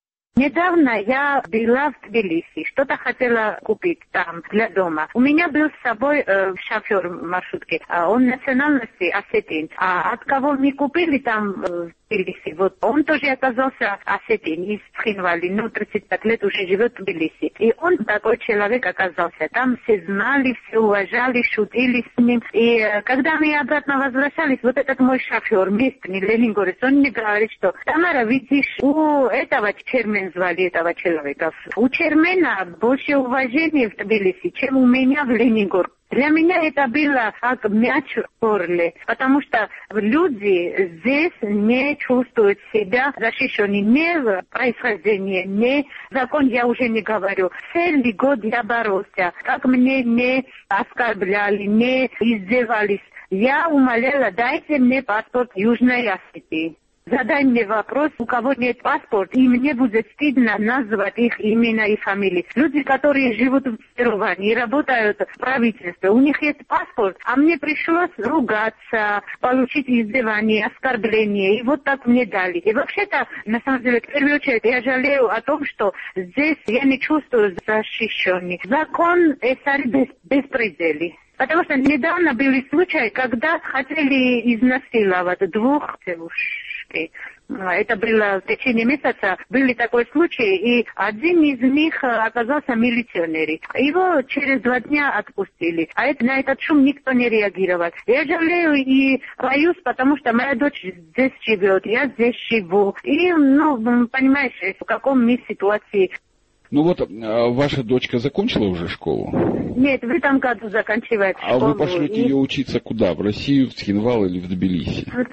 Недавно я была в Тбилиси, что-то хотела купить там для дома. У меня был с собой э, шофер маршрутки, а он национальности осетин. А от кого мы купили там э, в Тбилиси, вот он тоже оказался осетин из Хинвали, ну тридцать пять лет уже живет в Тбилиси. И он такой человек оказался. Там все знали, все уважали, шутили с ним. И э, когда мы обратно возвращались, вот этот мой шофер, местный ленингорец, он мне говорит, что Тамара, видишь, у этого чермена звали этого человека. У чермена больше уважения в Тбилиси, чем у меня в Ленингор. Для меня это было как мяч в горле, потому что люди здесь не чувствуют себя защищенными ни в происхождении, ни закон, я уже не говорю. Целый год я боролся, как мне не оскорбляли, не издевались. Я умоляла, дайте мне паспорт Южной Осетии. Задай мне вопрос, у кого нет паспорта, и мне будет стыдно назвать их имена и фамилии. Люди, которые живут в Ереване и работают в правительстве, у них есть паспорт, а мне пришлось ругаться, получить издевание, оскорбление, и вот так мне дали. И вообще-то, на самом деле, в первую очередь, я жалею о том, что здесь я не чувствую защищенной. Закон это без, беспредели. Потому что недавно были случаи, когда хотели изнасиловать двух девушек. Это было в течение месяца, были такой случай, и один из них оказался милиционером. Его через два дня отпустили, а это, на этот шум никто не реагировал. Я жалею и боюсь, потому что моя дочь здесь живет, я здесь живу. И, ну, понимаешь, в каком мы ситуации. Ну вот, а ваша дочка закончила уже школу? Нет, в этом году заканчивает а школу. А вы пошлете и... ее учиться куда? В Россию, в Цхинвал или в Тбилиси? В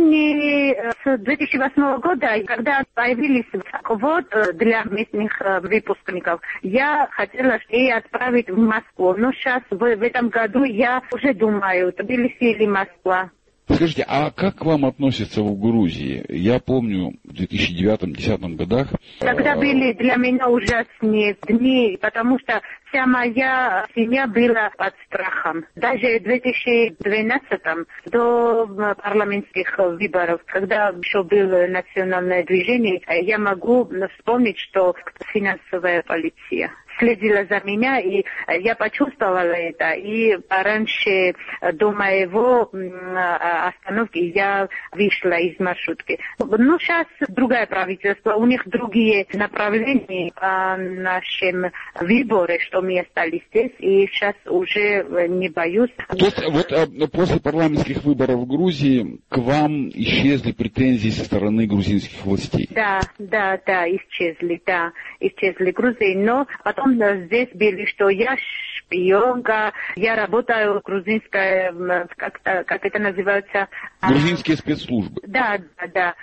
течение с две тысячи восьмого года, когда появились квоты для местных выпускников, я хотела ей отправить в Москву. Но сейчас, в, в этом году, я уже думаю, Тбилиси или Москва. Скажите, а как к вам относятся в Грузии? Я помню, в две тысячи девятом-две тысячи десятом годах... Тогда были для меня ужасные дни, потому что вся моя семья была под страхом. Даже в две тысячи двенадцатом, до парламентских выборов, когда еще было национальное движение, я могу вспомнить, что финансовая полиция следила за меня, и я почувствовала это. И раньше до моего остановки я вышла из маршрутки. Ну, сейчас другое правительство, у них другие направления по нашим выборам, что мы остались здесь, и сейчас уже не боюсь. То есть вот после парламентских выборов в Грузии к вам исчезли претензии со стороны грузинских властей? Да, да, да, исчезли, да, исчезли Грузии, но потом здесь были, что я шпионка, я работаю в грузинской, как, как это называется? Грузинские спецслужбы. Да, да,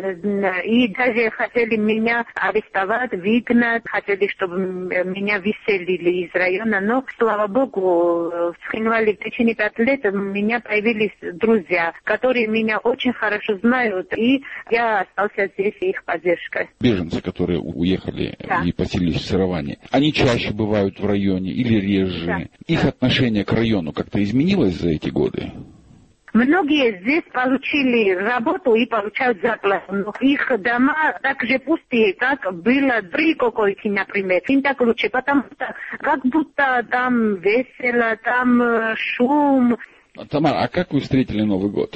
да. И даже хотели меня арестовать, выгнать, хотели, чтобы меня выселили из района, но, слава богу, в Цхинвале в течение пяти лет у меня появились друзья, которые меня очень хорошо знают, и я остался здесь их поддержкой. Беженцы, которые уехали да. и поселились в Сараване, они чаще бывают в районе или реже? Да. Их отношение к району как-то изменилось за эти годы? Многие здесь получили работу и получают зарплату, но их дома так же пустые, как было при Кокойке, например. Им так лучше, потому что как будто там весело, там шум. Тамара, а как вы встретили Новый год?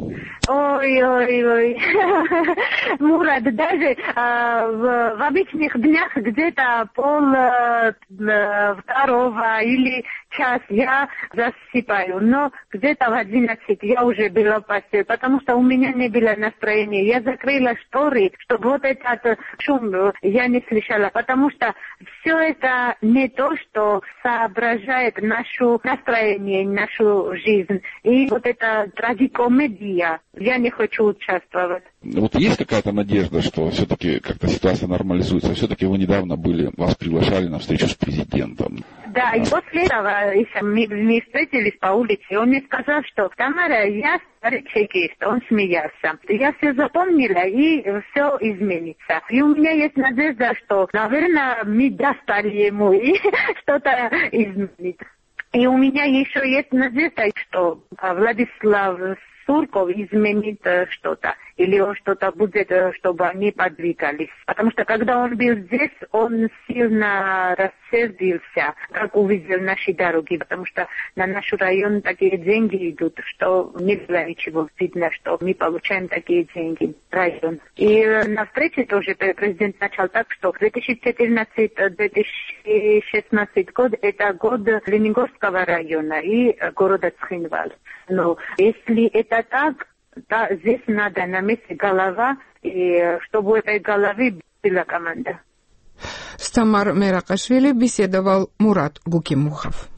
Ой-ой-ой, Мурат, даже а, в, в обычных днях где-то пол а, второго или час я засыпаю, но где-то в одиннадцать я уже была в постели, потому что у меня не было настроения. Я закрыла шторы, чтобы вот этот шум я не слышала, потому что все это не то, что соображает наше настроение, нашу жизнь. И вот эта трагикомедия, я не хочу участвовать. Вот есть какая-то надежда, что все-таки как-то ситуация нормализуется? Все-таки вы недавно были, вас приглашали на встречу с президентом. Да, и после этого мы, мы встретились по улице, и он мне сказал, что Тамара, я старый чекист, он смеялся. Я все запомнила, и все изменится. И у меня есть надежда, что, наверное, мы достали ему, и что-то изменится. И у меня еще есть надежда, что Владислав Сурков изменит что-то, или он что-то будет, чтобы они подвигались. Потому что когда он был здесь, он сильно рассердился, как увидел наши дороги, потому что на наш район такие деньги идут, что не было ничего видно, что мы получаем такие деньги в район. И на встрече тоже президент начал так, что две тысячи четырнадцатый — две тысячи шестнадцатый год – это год Ленингорского района и города Цхинвал. Но если это так, да, здесь надо на месте голова, и чтобы у этой головы была команда. С Тамар Меракашвили беседовал Мурат Гукимухов.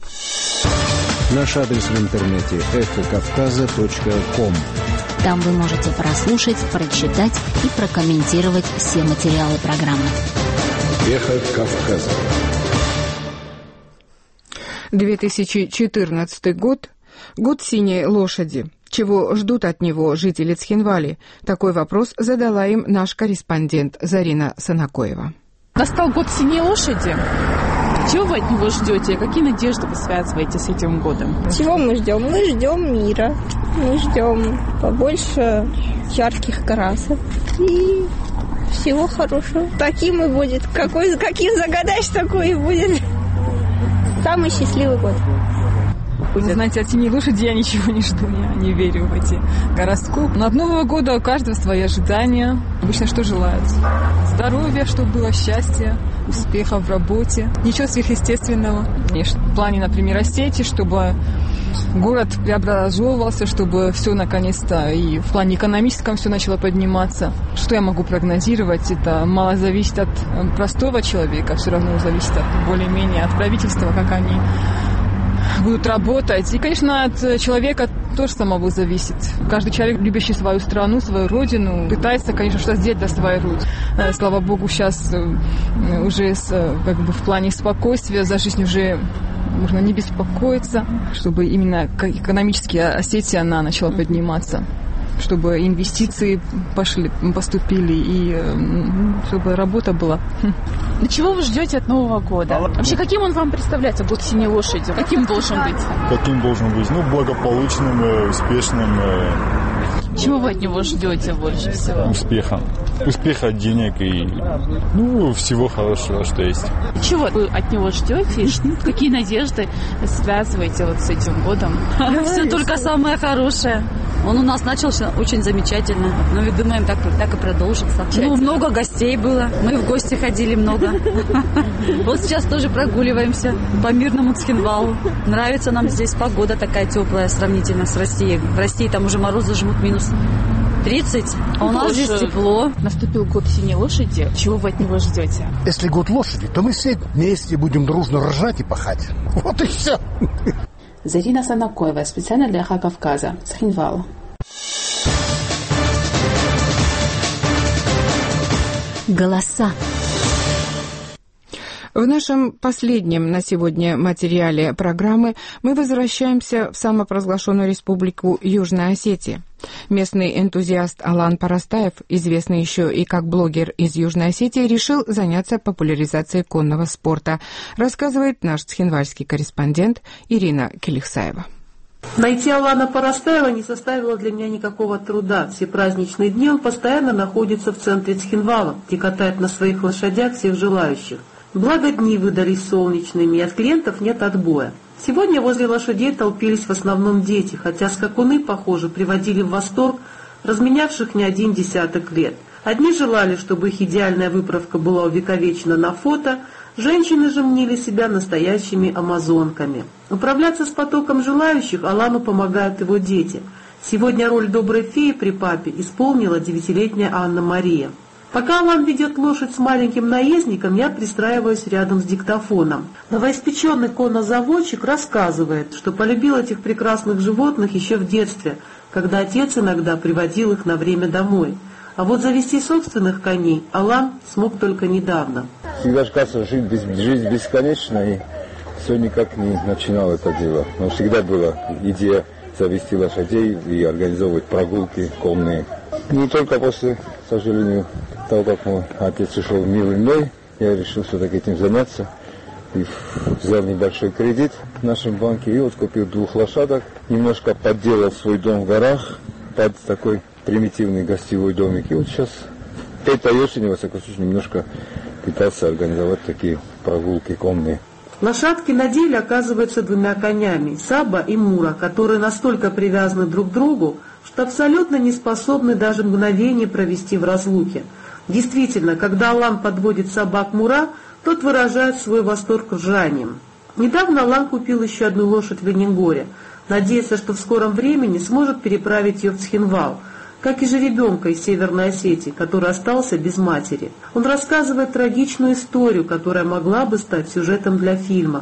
Наш адрес в интернете эхо кавказа точка ком. Там вы можете прослушать, прочитать и прокомментировать все материалы программы. Эхо Кавказа. две тысячи четырнадцатый год. Год синей лошади. Чего ждут от него жители Цхинвали? Такой вопрос задала им наш корреспондент Зарина Санакоева. Настал год синей лошади. Чего вы от него ждете? Какие надежды вы связываете с этим годом? Чего мы ждем? Мы ждем мира. Мы ждем побольше ярких красок и всего хорошего. Таким и будет. Какой, каким загадаешь, такой и будет. Самый счастливый год. Вы знаете, от синей лошади я ничего не жду, я не верю в эти гороскопы. Но от Нового года у каждого свои ожидания. Обычно что желают? Здоровья, чтобы было счастье, успеха в работе. Ничего сверхъестественного. В плане, например, Осетии, чтобы город преобразовывался, чтобы все наконец-то и в плане экономическом все начало подниматься. Что я могу прогнозировать? Это мало зависит от простого человека, все равно зависит от более-менее от правительства, как они будут работать. И, конечно, от человека тоже самого зависит. Каждый человек, любящий свою страну, свою родину, пытается, конечно, что-то сделать для своей родины. Слава богу, сейчас уже как бы в плане спокойствия за жизнь уже можно не беспокоиться, чтобы именно экономически Осетия, она начала подниматься, чтобы инвестиции пошли, поступили и чтобы работа была. Чего вы ждете от Нового года? Вообще, каким он вам представляется, год синей лошади? Каким должен быть? Каким должен быть? Ну, благополучным, успешным. Чего вы от него ждете больше всего? Успеха. Успеха, денег и, ну, всего хорошего, что есть. Чего вы от него ждете? Какие надежды связываете вот с этим годом? Все только самое хорошее. Он у нас начался очень замечательно. Но мы думаем, так, так и продолжится. Ну, много гостей было. Мы в гости ходили много. Вот сейчас тоже прогуливаемся по мирному Цхинвалу. Нравится нам здесь погода такая теплая сравнительно с Россией. В России там уже морозы жмут минус тридцать, а у нас здесь тепло. Наступил год синей лошади. Чего вы от него ждете? Если год лошади, то мы все вместе будем дружно ржать и пахать. Вот и все. Зарина Санакоева, специально для Эхо Кавказа, Цхинвал. Голоса. В нашем последнем на сегодня материале программы мы возвращаемся в самопровозглашенную республику Южная Осетия. Местный энтузиаст Алан Парастаев, известный еще и как блогер из Южной Осетии, решил заняться популяризацией конного спорта, рассказывает наш цхинвальский корреспондент Ирина Келихсаева. Найти Алана Парастаева не составило для меня никакого труда. Все праздничные дни он постоянно находится в центре Цхинвала, где катает на своих лошадях всех желающих. Благо дни выдались солнечными, и от клиентов нет отбоя. Сегодня возле лошадей толпились в основном дети, хотя скакуны, похоже, приводили в восторг разменявших не один десяток лет. Одни желали, чтобы их идеальная выправка была увековечена на фото, женщины же мнили себя настоящими амазонками. Управляться с потоком желающих Алану помогают его дети. Сегодня роль доброй феи при папе исполнила девятилетняя Анна Мария. Пока Алан ведет лошадь с маленьким наездником, я пристраиваюсь рядом с диктофоном. Новоиспеченный коннозаводчик рассказывает, что полюбил этих прекрасных животных еще в детстве, когда отец иногда приводил их на время домой. А вот завести собственных коней Алан смог только недавно. Всегда же кажется, жизнь, жизнь бесконечна, и все никак не начинал это дело. Но всегда была идея завести лошадей и организовывать прогулки конные. Не только после, к сожалению, того, как мой отец ушел в мир иной, я решил все-таки этим заняться. И взял небольшой кредит в нашем банке и вот купил двух лошадок. Немножко подделал свой дом в горах под такой примитивный гостевой домик. И вот сейчас этой осенью, во всяком случае, немножко пытался организовать такие прогулки конные. Лошадки на деле оказываются двумя конями, Саба и Мура, которые настолько привязаны друг к другу, что абсолютно не способны даже мгновение провести в разлуке. Действительно, когда Алан подводит собак Мура, тот выражает свой восторг ржанием. Недавно Алан купил еще одну лошадь в Лениногоре, надеется, что в скором времени сможет переправить ее в Цхинвал, как и жеребенка из Северной Осетии, который остался без матери. Он рассказывает трагичную историю, которая могла бы стать сюжетом для фильма.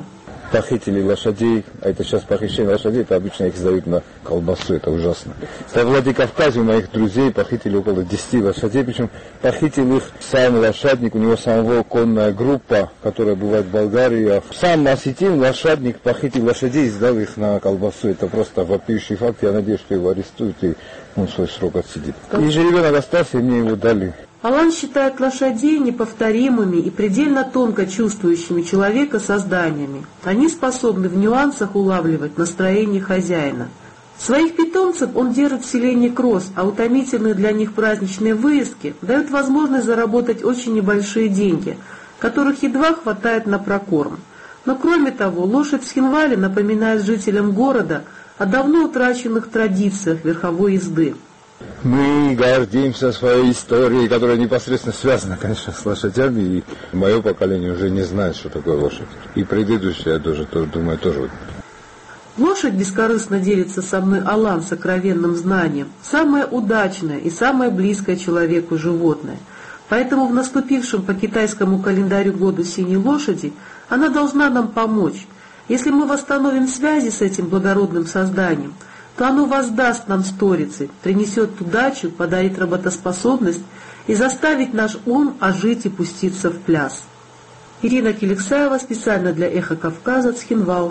похитили лошадей, а это сейчас похищение лошадей, это обычно их сдают на колбасу, это ужасно. В Владикавказе у моих друзей похитили около десяти лошадей, причем похитил их сам лошадник, у него самого конная группа, которая бывает в Болгарии. Сам осетин, лошадник, похитил лошадей и сдал их на колбасу. Это просто вопиющий факт, я надеюсь, что его арестуют и он свой срок отсидит. И жеребенок остался, и мне его дали. Алан считает лошадей неповторимыми и предельно тонко чувствующими человека созданиями. Они способны в нюансах улавливать настроение хозяина. Своих питомцев он держит в селении Кросс, а утомительные для них праздничные выездки дают возможность заработать очень небольшие деньги, которых едва хватает на прокорм. Но кроме того, лошадь в Схинвале напоминает жителям города о давно утраченных традициях верховой езды. Мы гордимся своей историей, которая непосредственно связана, конечно, с лошадями, и мое поколение уже не знает, что такое лошадь. И предыдущее, я тоже, тоже думаю, тоже. Лошадь бескорыстно делится со мной Алан сокровенным знанием, самое удачное и самое близкое человеку животное. Поэтому в наступившем по китайскому календарю году синей лошади она должна нам помочь. Если мы восстановим связи с этим благородным созданием, то оно воздаст нам сторицей, принесет удачу, подарит работоспособность и заставит наш ум ожить и пуститься в пляс. Ирина Келексаева, специально для «Эхо Кавказа», Цхинвал.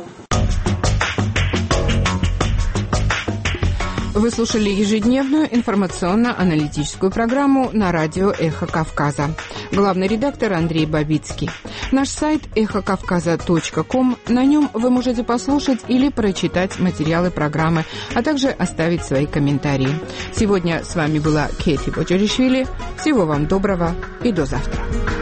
Вы слушали ежедневную информационно-аналитическую программу на радио «Эхо Кавказа». Главный редактор Андрей Бабицкий. Наш сайт эхо кавказа точка ком. На нем вы можете послушать или прочитать материалы программы, а также оставить свои комментарии. Сегодня с вами была Кэти Боджоришвили. Всего вам доброго и до завтра.